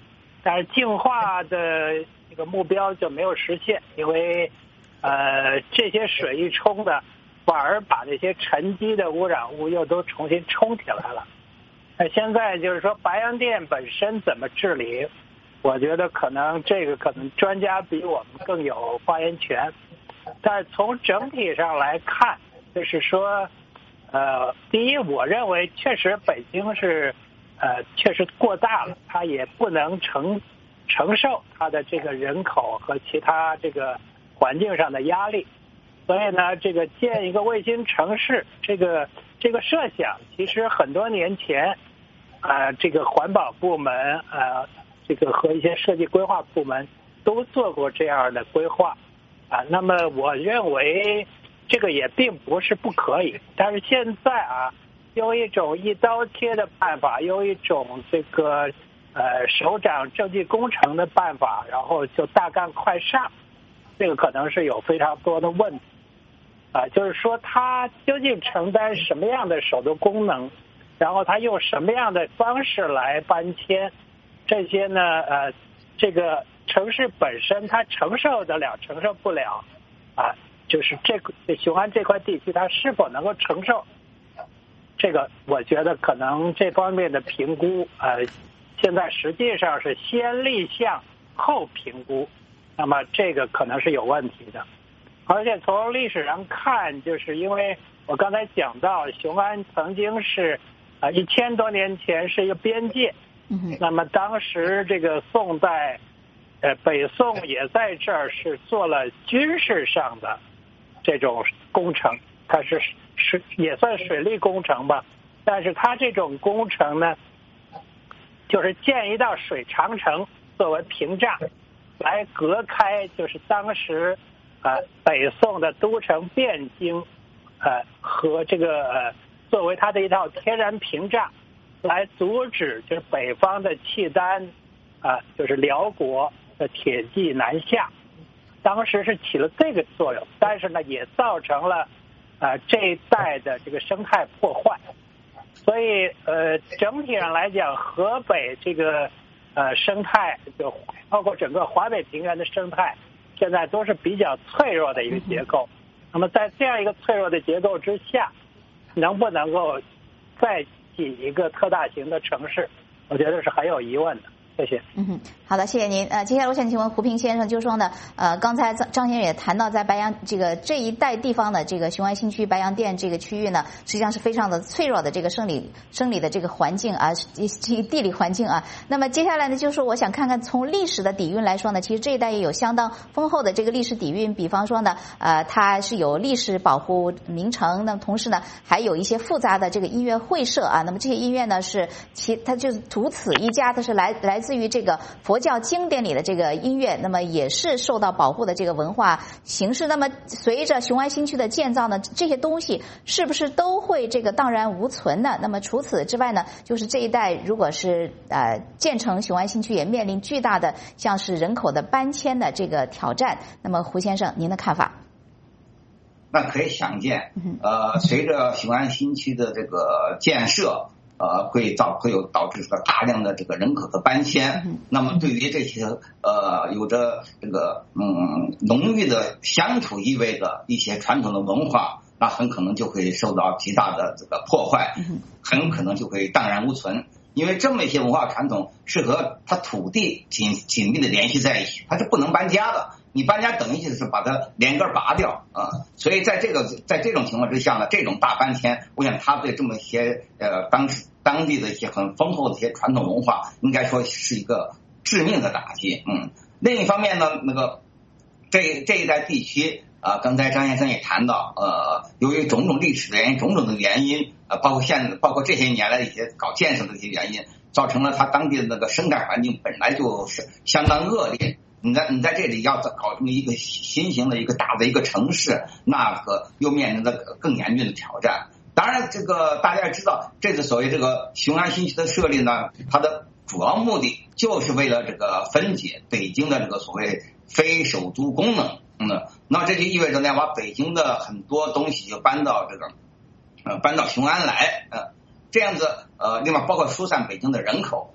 但是净化的这个目标就没有实现，因为呃这些水一冲的，反而把那些沉积的污染物又都重新冲起来了。那现在就是说白洋淀本身怎么治理，我觉得可能这个可能专家比我们更有发言权。但是从整体上来看，就是说呃第一，我认为确实北京是呃确实过大了，它也不能承承受它的这个人口和其他这个环境上的压力。所以呢，这个建一个卫星城市，这个这个设想，其实很多年前，啊、呃，这个环保部门，呃，这个和一些设计规划部门都做过这样的规划，啊，那么我认为这个也并不是不可以，但是现在啊，用一种一刀切的办法，用一种这个呃首长政绩工程的办法，然后就大干快上，这个可能是有非常多的问题。啊，就是说它究竟承担什么样的首都功能，然后它用什么样的方式来搬迁，这些呢，呃，这个城市本身它承受得了，承受不了，啊，就是这个雄安这块地区它是否能够承受，这个我觉得可能这方面的评估，呃，现在实际上是先立项后评估，那么这个可能是有问题的。而且从历史上看，就是因为我刚才讲到，雄安曾经是啊一千多年前是一个边界，嗯，那么当时这个宋代，呃北宋也在这儿是做了军事上的这种工程，它是是也算水利工程吧，但是它这种工程呢，就是建一道水长城作为屏障，来隔开就是当时。呃，北宋的都城汴京，呃，和这个呃，作为它的一套天然屏障，来阻止就是北方的契丹，啊、呃，就是辽国的铁骑南下，当时是起了这个作用，但是呢，也造成了呃这一带的这个生态破坏，所以呃，整体上来讲，河北这个呃生态，就包括整个华北平原的生态。现在都是比较脆弱的一个结构，那么在这样一个脆弱的结构之下，能不能够再起一个特大型的城市，我觉得是很有疑问的。谢谢。 嗯哼，好的，谢谢您。呃，接下来我想请问胡平先生，就是说呢，呃，刚才张先生也谈到，在白洋这个这一带地方的这个雄安新区白洋淀这个区域呢，实际上是非常的脆弱的这个生理生理的这个环境啊，这个地理环境啊。那么接下来呢，就是我想看看从历史的底蕴来说呢，其实这一带也有相当丰厚的这个历史底蕴。比方说呢，呃，它是有历史保护名城，那么同时呢，还有一些复杂的这个音乐会社啊。那么这些音乐呢，是其它就是独此一家，它是来来自于这个佛教经典里的这个音乐，那么也是受到保护的这个文化形式。那么随着雄安新区的建造呢，这些东西是不是都会这个荡然无存呢？那么除此之外呢，就是这一带如果是呃建成雄安新区，也面临巨大的像是人口的搬迁的这个挑战。那么胡先生，您的看法？ 那可以想见，呃，随着雄安新区的这个建设。呃，会导会有导致这个大量的这个人口的搬迁，那么对于这些呃有着这个嗯浓郁的乡土意味的一些传统的文化，那很可能就会受到极大的这个破坏，很可能就会荡然无存。因为这么一些文化传统是和它土地紧紧密的联系在一起，它是不能搬家的。你搬家等于就是把它连根拔掉啊，所以在这个在这种情况之下呢，这种大搬迁，我想它对这么一些呃当时当地的一些很丰厚的一些传统文化，应该说是一个致命的打击。嗯，另一方面呢，那个这这一带地区啊，刚才张先生也谈到，呃，由于种种历史的原因、种种的原因，呃，包括现包括这些年来的一些搞建设的一些原因，造成了它当地的那个生态环境本来就是相当恶劣。你在你在这里要搞这么一个新型的一个大的一个城市，那个又面临着更严峻的挑战。当然，这个大家也知道，这次所谓这个雄安新区的设立呢，它的主要目的就是为了这个分解北京的这个所谓非首都功能。嗯，那这就意味着呢，把北京的很多东西就搬到这个呃搬到雄安来，呃，这样子呃，另外包括疏散北京的人口啊。呃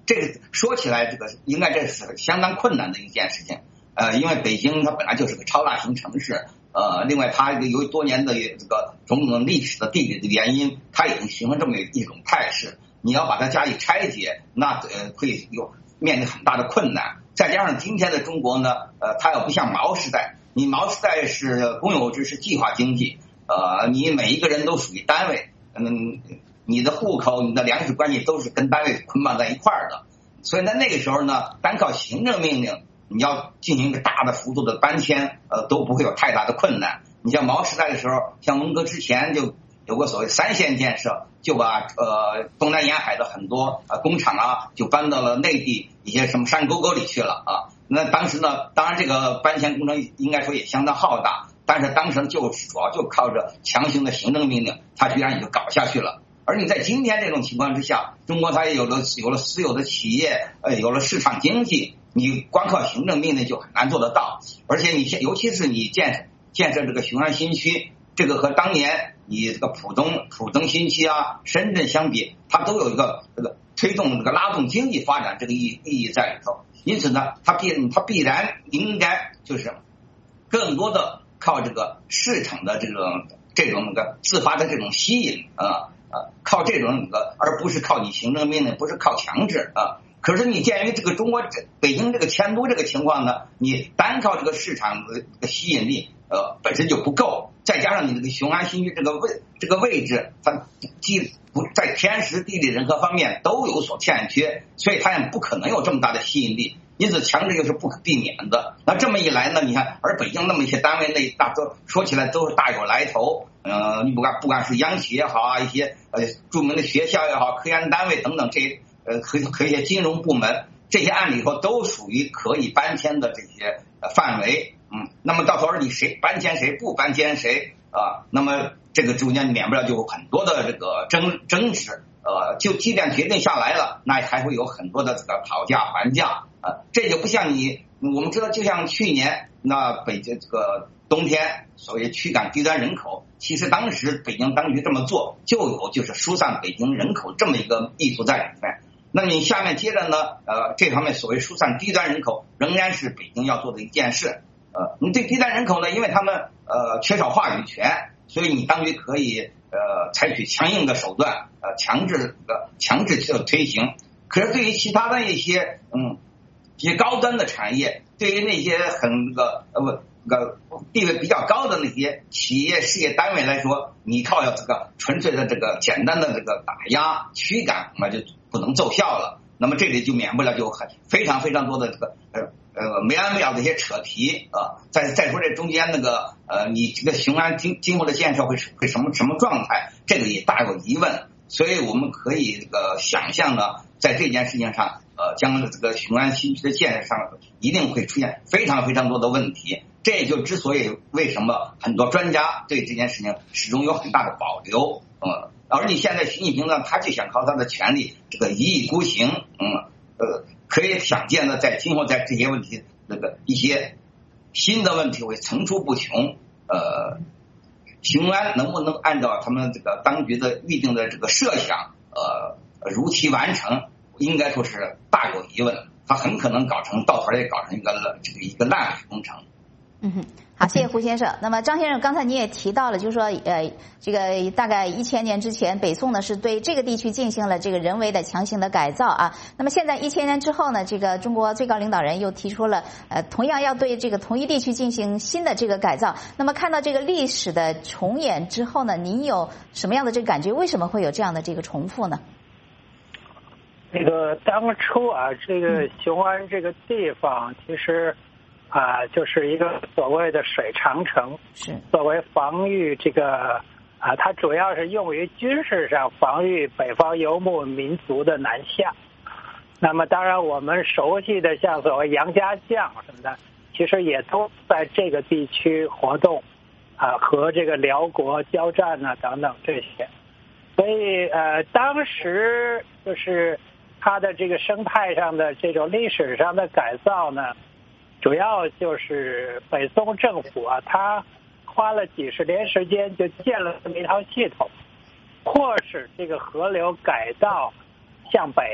这个说起来，这个应该这是相当困难的一件事情。呃，因为北京它本来就是个超大型城市，呃，另外它由于多年的这个种种历史的地理的原因，它已经形成这么一种态势。你要把它加以拆解，那呃会有面临很大的困难。再加上今天的中国呢，呃，它又不像毛时代，你毛时代是公有制，是计划经济，呃，你每一个人都属于单位，嗯，你的户口、你的粮食关系都是跟单位捆绑在一块儿的，所以在那个时候呢，单靠行政命令，你要进行一个大的幅度的搬迁，呃，都不会有太大的困难。你像毛时代的时候，像文革之前就有个所谓三线建设，就把呃东南沿海的很多呃工厂啊，就搬到了内地一些什么山沟沟里去了啊。那当时呢，当然这个搬迁工程应该说也相当浩大，但是当时就是主要就靠着强行的行政命令，它居然也就搞下去了。而你在今天这种情况之下，中国它也有了有了私有的企业，呃，有了市场经济，你光靠行政命令就很难做得到。而且你尤其是你建建设这个雄安新区，这个和当年你这个浦东浦东新区啊、深圳相比，它都有一个这个推动这个拉动经济发展这个意意义在里头。因此呢，它必它必然应该就是更多的靠这个市场的这种这种那个自发的这种吸引啊。呃，靠这种那个，而不是靠你行政命令，不是靠强制啊。可是你鉴于这个中国北京这个迁都这个情况呢，你单靠这个市场的吸引力，呃，本身就不够，再加上你这个雄安新区这个位这个位置，它既不在天时地利人和方面都有所欠缺，所以它也不可能有这么大的吸引力。因此，强制又是不可避免的。那这么一来呢，你看，而北京那么一些单位内，大都说起来都是大有来头。呃，你不管不管是央企也好啊，一些呃著名的学校也好，科研单位等等，这些呃和和一些金融部门，这些按理说都属于可以搬迁的这些呃范围。嗯，那么到头儿你谁搬迁谁不搬迁谁啊？那么这个中间免不了就有很多的这个争争执。呃，就即便决定下来了，那还会有很多的这个讨价还价。呃，这就不像你，我们知道，就像去年那北京这个冬天所谓驱赶低端人口，其实当时北京当局这么做，就有就是疏散北京人口这么一个意图在里面。那你下面接着呢，呃，这方面所谓疏散低端人口，仍然是北京要做的一件事。呃，你对低端人口呢，因为他们呃缺少话语权，所以你当局可以呃采取强硬的手段，呃强制呃强制去推行。可是对于其他的一些嗯。一些高端的产业，对于那些很那个呃不那个地位比较高的那些企业事业单位来说，你靠要这个纯粹的这个简单的这个打压驱赶，那就不能奏效了。那么这里就免不了就很非常非常多的这个呃呃没完没了的一些扯皮啊。再再说这中间那个呃你这个雄安今今后的建设会会什么什么状态，这个也大有疑问。所以我们可以这个想象呢，在这件事情上。呃，将这个雄安新区的建设上一定会出现非常非常多的问题，这也就之所以为什么很多专家对这件事情始终有很大的保留。嗯，而你现在习近平呢，他就想靠他的权力这个一意孤行。嗯，呃，可以想见的，在今后在这些问题那个一些新的问题会层出不穷。呃，雄安能不能按照他们这个当局的预定的这个设想，呃，如期完成？应该说是大有疑问，它很可能搞成到头也搞成一个这个一个烂尾工程。 嗯哼，好，谢谢胡先生。那么张先生，刚才你也提到了，就是说，呃，这个大概一千年之前，北宋呢是对这个地区进行了这个人为的强行的改造啊。那么现在一千年之后呢，这个中国最高领导人又提出了，呃，同样要对这个同一地区进行新的这个改造。那么看到这个历史的重演之后呢，您有什么样的这个感觉？为什么会有这样的这个重复呢？ 那个当初啊，这个雄安这个地方其实啊，就是一个所谓的水长城， 是作为防御这个啊，它主要是用于军事上防御北方游牧民族的南下。那么当然我们熟悉的像所谓杨家将什么的，其实也都在这个地区活动啊，和这个辽国交战啊等等这些。所以呃，当时就是它的这个生态上的这种历史上的改造呢，主要就是北宋政府啊，它花了几十年时间就建了这么一套系统，迫使这个河流改道向北，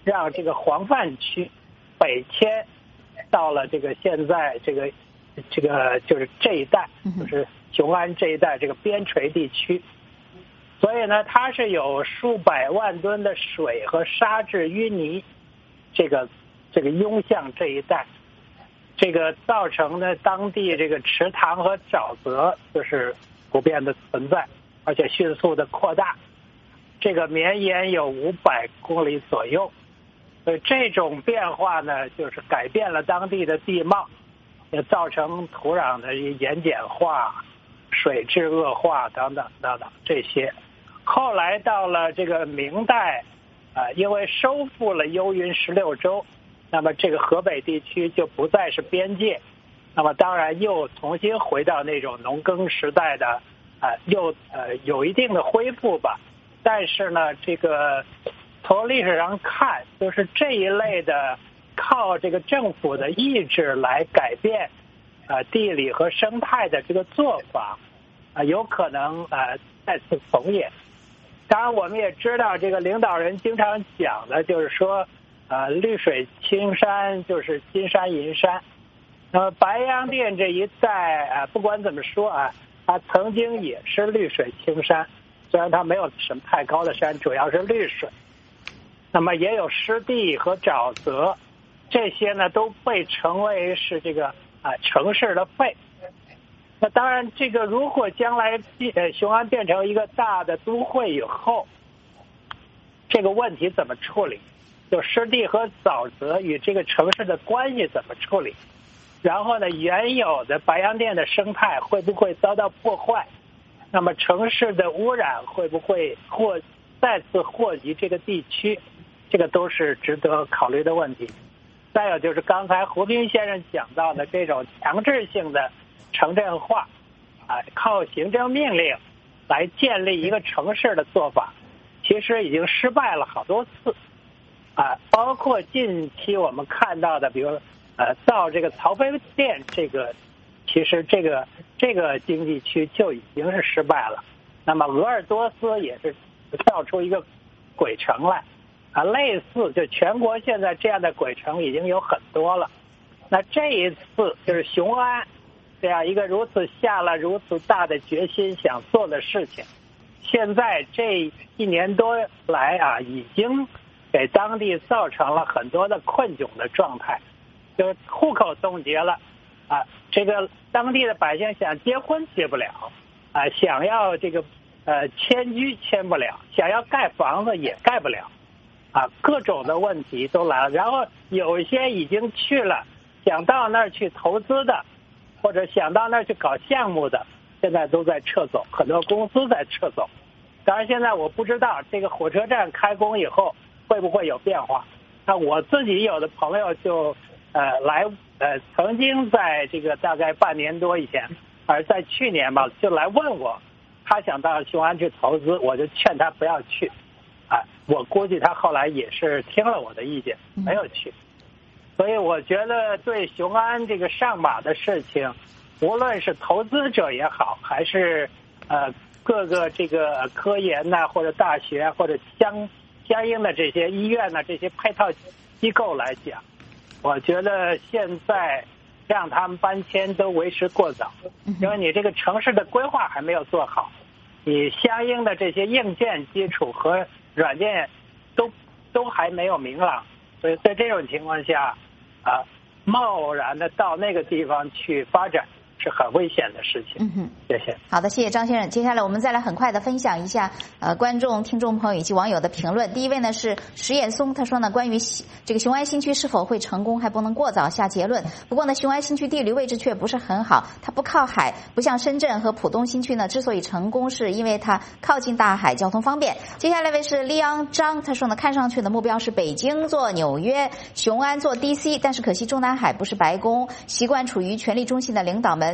让这个黄泛区北迁到了这个现在这个这个就是这一带，就是雄安这一带这个边陲地区。所以呢，它是有数百万吨的水和沙质淤泥，这个这个涌向这一带，这个造成的当地这个池塘和沼泽就是普遍的存在，而且迅速的扩大，这个绵延有五百公里左右。所以这种变化呢，就是改变了当地的地貌，也造成土壤的盐碱化、水质恶化等等等等这些。后来到了这个明代，啊，因为收复了幽云十六州，那么这个河北地区就不再是边界，那么当然又重新回到那种农耕时代的，啊，又呃有一定的恢复吧。但是呢，这个从历史上看，就是这一类的靠这个政府的意志来改变，啊，地理和生态的这个做法，啊，有可能啊再次重演。当然，我们也知道，这个领导人经常讲的就是说，呃，绿水青山就是金山银山。那么白洋淀这一带啊，不管怎么说啊，它曾经也是绿水青山，虽然它没有什么太高的山，主要是绿水。那么也有湿地和沼泽，这些呢都被称为是这个啊城市的肺。那当然，这个如果将来呃雄安变成一个大的都会以后，这个问题怎么处理？就湿地和沼泽与这个城市的关系怎么处理？然后呢，原有的白洋淀的生态会不会遭到破坏？那么城市的污染会不会或再次祸及这个地区？这个都是值得考虑的问题。再有就是刚才胡斌先生讲到的这种强制性的城镇化，啊，靠行政命令来建立一个城市的做法，其实已经失败了好多次，啊，包括近期我们看到的，比如呃造这个曹妃甸这个，其实这个这个经济区就已经是失败了。那么鄂尔多斯也是造出一个鬼城来，啊，类似就全国现在这样的鬼城已经有很多了。那这一次就是雄安这样一个如此下了如此大的决心想做的事情，现在这一年多来啊，已经给当地造成了很多的困窘的状态，就是户口冻结了啊，这个当地的百姓想结婚结不了啊，想要这个呃迁居迁不了，想要盖房子也盖不了啊，各种的问题都来了。然后有一些已经去了，想到那儿去投资的，或者想到那儿去搞项目的，现在都在撤走，很多公司在撤走。当然现在我不知道这个火车站开工以后会不会有变化。那我自己有的朋友就呃来呃曾经在这个大概半年多以前，而在去年吧，就来问我，他想到雄安去投资，我就劝他不要去啊。我估计他后来也是听了我的意见，没有去。所以我觉得对雄安这个上马的事情，无论是投资者也好，还是呃各个这个科研呐、啊，或者大学或者相相应的这些医院呐、啊，这些配套机构来讲，我觉得现在让他们搬迁都为时过早，因为你这个城市的规划还没有做好，你相应的这些硬件基础和软件都都还没有明朗，所以在这种情况下。啊，贸然的到那个地方去发展是很危险的事情。嗯哼，谢谢。 好的，谢谢张先生。接下来我们再来很快的分享一下呃观众、听众朋友以及网友的评论。第一位呢是石岩松，他说呢，关于这个雄安新区是否会成功，还不能过早下结论。不过呢，雄安新区地理位置却不是很好，它不靠海，不像深圳和浦东新区呢，之所以成功，是因为它靠近大海，交通方便。接下来一位是利昂张，他说呢，看上去的目标是北京做纽约，雄安做 D C， 但是可惜中南海不是白宫，习惯处于权力中心的领导们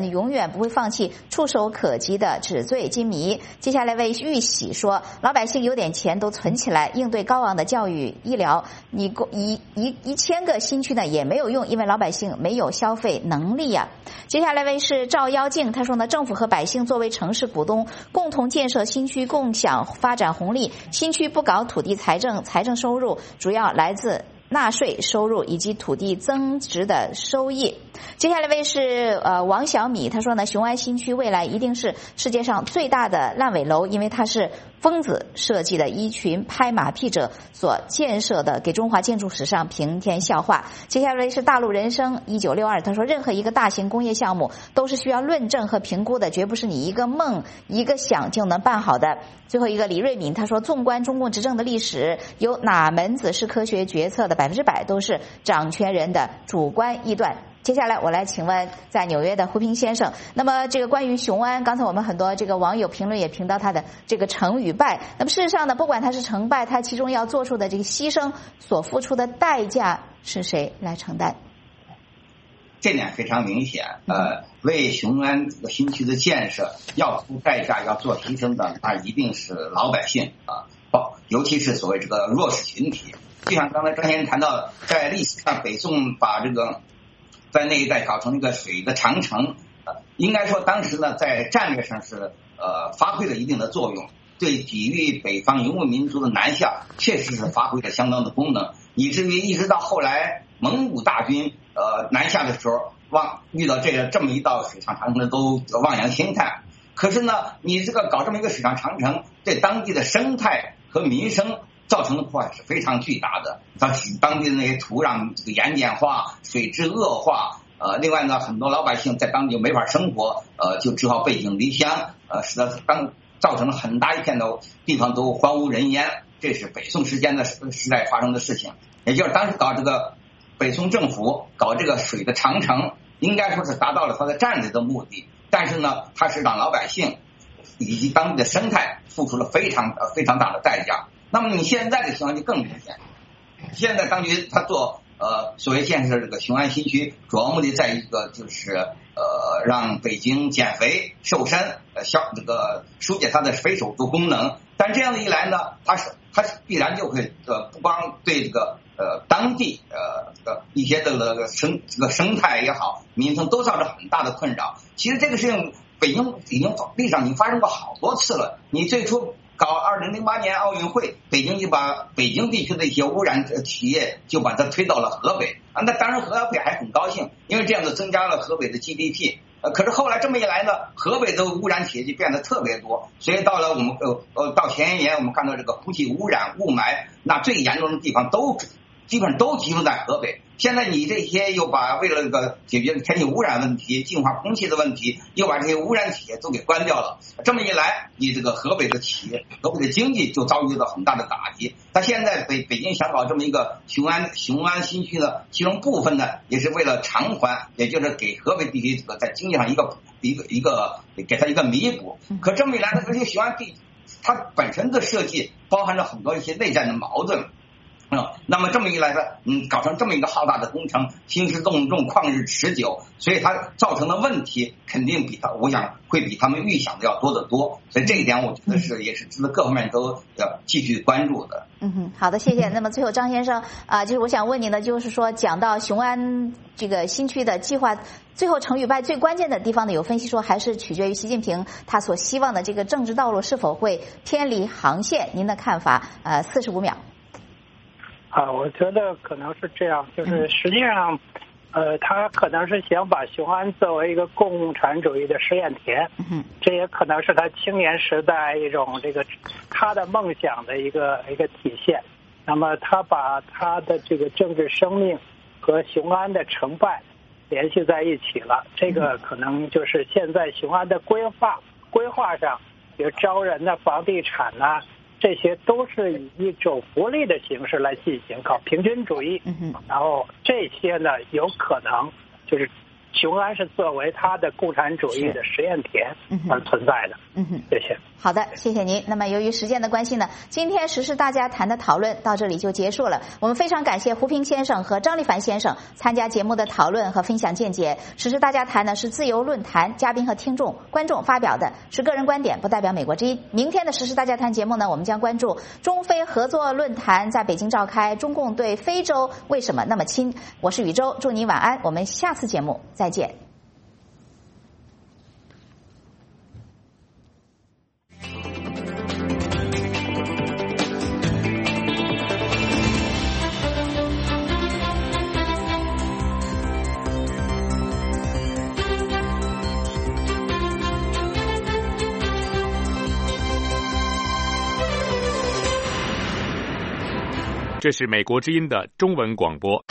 人永远不会放弃触手可及的纸醉金迷。接下来为玉喜说，老百姓有点钱都存起来，应对高昂的教育医疗，你一一一千个新区呢也没有用，因为老百姓没有消费能力呀、啊。接下来为是赵妖静，他说呢，政府和百姓作为城市股东，共同建设新区，共享发展红利。新区不搞土地财政，财政收入主要来自纳税收入以及土地增值的收益。接下来位是呃王小米，他说呢，雄安新区未来一定是世界上最大的烂尾楼，因为它是疯子设计的一群拍马屁者所建设的，给中华建筑史上平添笑话。接下来是大陆人生一九六二，他说任何一个大型工业项目都是需要论证和评估的，绝不是你一个梦一个想就能办好的。最后一个李瑞敏，他说纵观中共执政的历史，有哪门子是科学决策的，百分之百都是掌权人的主观臆断。接下来我来请问在纽约的胡平先生，那么这个关于雄安，刚才我们很多这个网友评论也评到他的这个成与败，那么事实上呢，不管他是成败，他其中要做出的这个牺牲所付出的代价是谁来承担？ 这点非常明显，呃，为雄安这个新区的建设要付代价、要做牺牲的，那一定是老百姓啊，包尤其是所谓这个弱势群体。就像刚才张先生谈到，在历史上北宋把这个在那一带搞成一个水的长城，呃，应该说当时呢，在战略上是呃发挥了一定的作用，对抵御北方游牧民族的南下，确实是发挥了相当的功能，以至于一直到后来蒙古大军呃南下的时候，望遇到这个这么一道水上长城都望洋兴叹。可是呢，你这个搞这么一个水上长城，对当地的生态和民生造成的破坏是非常巨大的，它使当地的那些土壤这个盐碱化、水质恶化，呃，另外呢，很多老百姓在当地就没法生活，呃，就只好背井离乡，呃，使得当造成了很大一片的地方都荒无人烟。这是北宋时间的时代发生的事情，也就是当时搞这个北宋政府搞这个水的长城，应该说是达到了它的战略的目的，但是呢，它是让老百姓以及当地的生态付出了非常非常大的代价。那么你现在的情况就更明显，现在当局他做呃所谓建设这个雄安新区，主要目的在一个就是呃让北京减肥瘦身，呃消这个疏解它的非首都功能。但这样的一来呢，它是它必然就会呃不光对这个呃当地呃的一些这个生这个生态也好，民生都造成很大的困扰。其实这个事情北京已经历史上已经发生过好多次了。你最初搞二零零八年奥运会，北京就把北京地区的一些污染企业就把它推到了河北啊，那当然河北还很高兴，因为这样子增加了河北的 G D P。呃，可是后来这么一来呢，河北的污染企业就变得特别多，所以到了我们呃呃到前一年，我们看到这个空气污染、雾霾，那最严重的地方都基本上都集中在河北。现在你这些又把为了这个解决天气污染问题、净化空气的问题，又把这些污染企业都给关掉了。这么一来，你这个河北的企业、河北的经济就遭遇到很大的打击。他现在北北京想搞这么一个雄安雄安新区呢，其中部分呢也是为了偿还，也就是给河北地区这个在经济上一个一个一个给他一个弥补。可这么一来呢，这些雄安地它本身的设计包含着很多一些内在的矛盾。嗯，那么这么一来呢，嗯，搞成这么一个浩大的工程，兴师动众，旷日持久，所以它造成的问题肯定比他，我想会比他们预想的要多得多。所以这一点，我觉得是也是值得各方面都要继续关注的。 嗯哼，好的，谢谢。那么最后张先生啊、呃，就是我想问您的，就是说讲到雄安这个新区的计划，最后成与败最关键的地方呢，有分析说还是取决于习近平他所希望的这个政治道路是否会偏离航线。您的看法？呃，四十五秒。 啊，我觉得可能是这样，就是实际上，呃，他可能是想把雄安作为一个共产主义的试验田，这也可能是他青年时代一种这个他的梦想的一个一个体现。那么他把他的这个政治生命和雄安的成败联系在一起了，这个可能就是现在雄安的规划规划上，比如招人的房地产呐、啊。这些都是以一种福利的形式来进行，搞平均主义，然后这些呢有可能就是雄安是作为它的共产主义的实验田而存在的。 嗯哼， 谢谢。 好的，谢谢您。那么由于时间的关系呢，今天时事大家谈的讨论到这里就结束了。我们非常感谢胡平先生和张立凡先生参加节目的讨论和分享见解。时事大家谈呢是自由论坛，嘉宾和听众观众发表的是个人观点，不代表美国之音。明天的时事大家谈节目呢，我们将关注中非合作论坛在北京召开，中共对非洲为什么那么亲？我是宇宙，祝你晚安，我们下次节目再见。 这是美国之音的中文广播。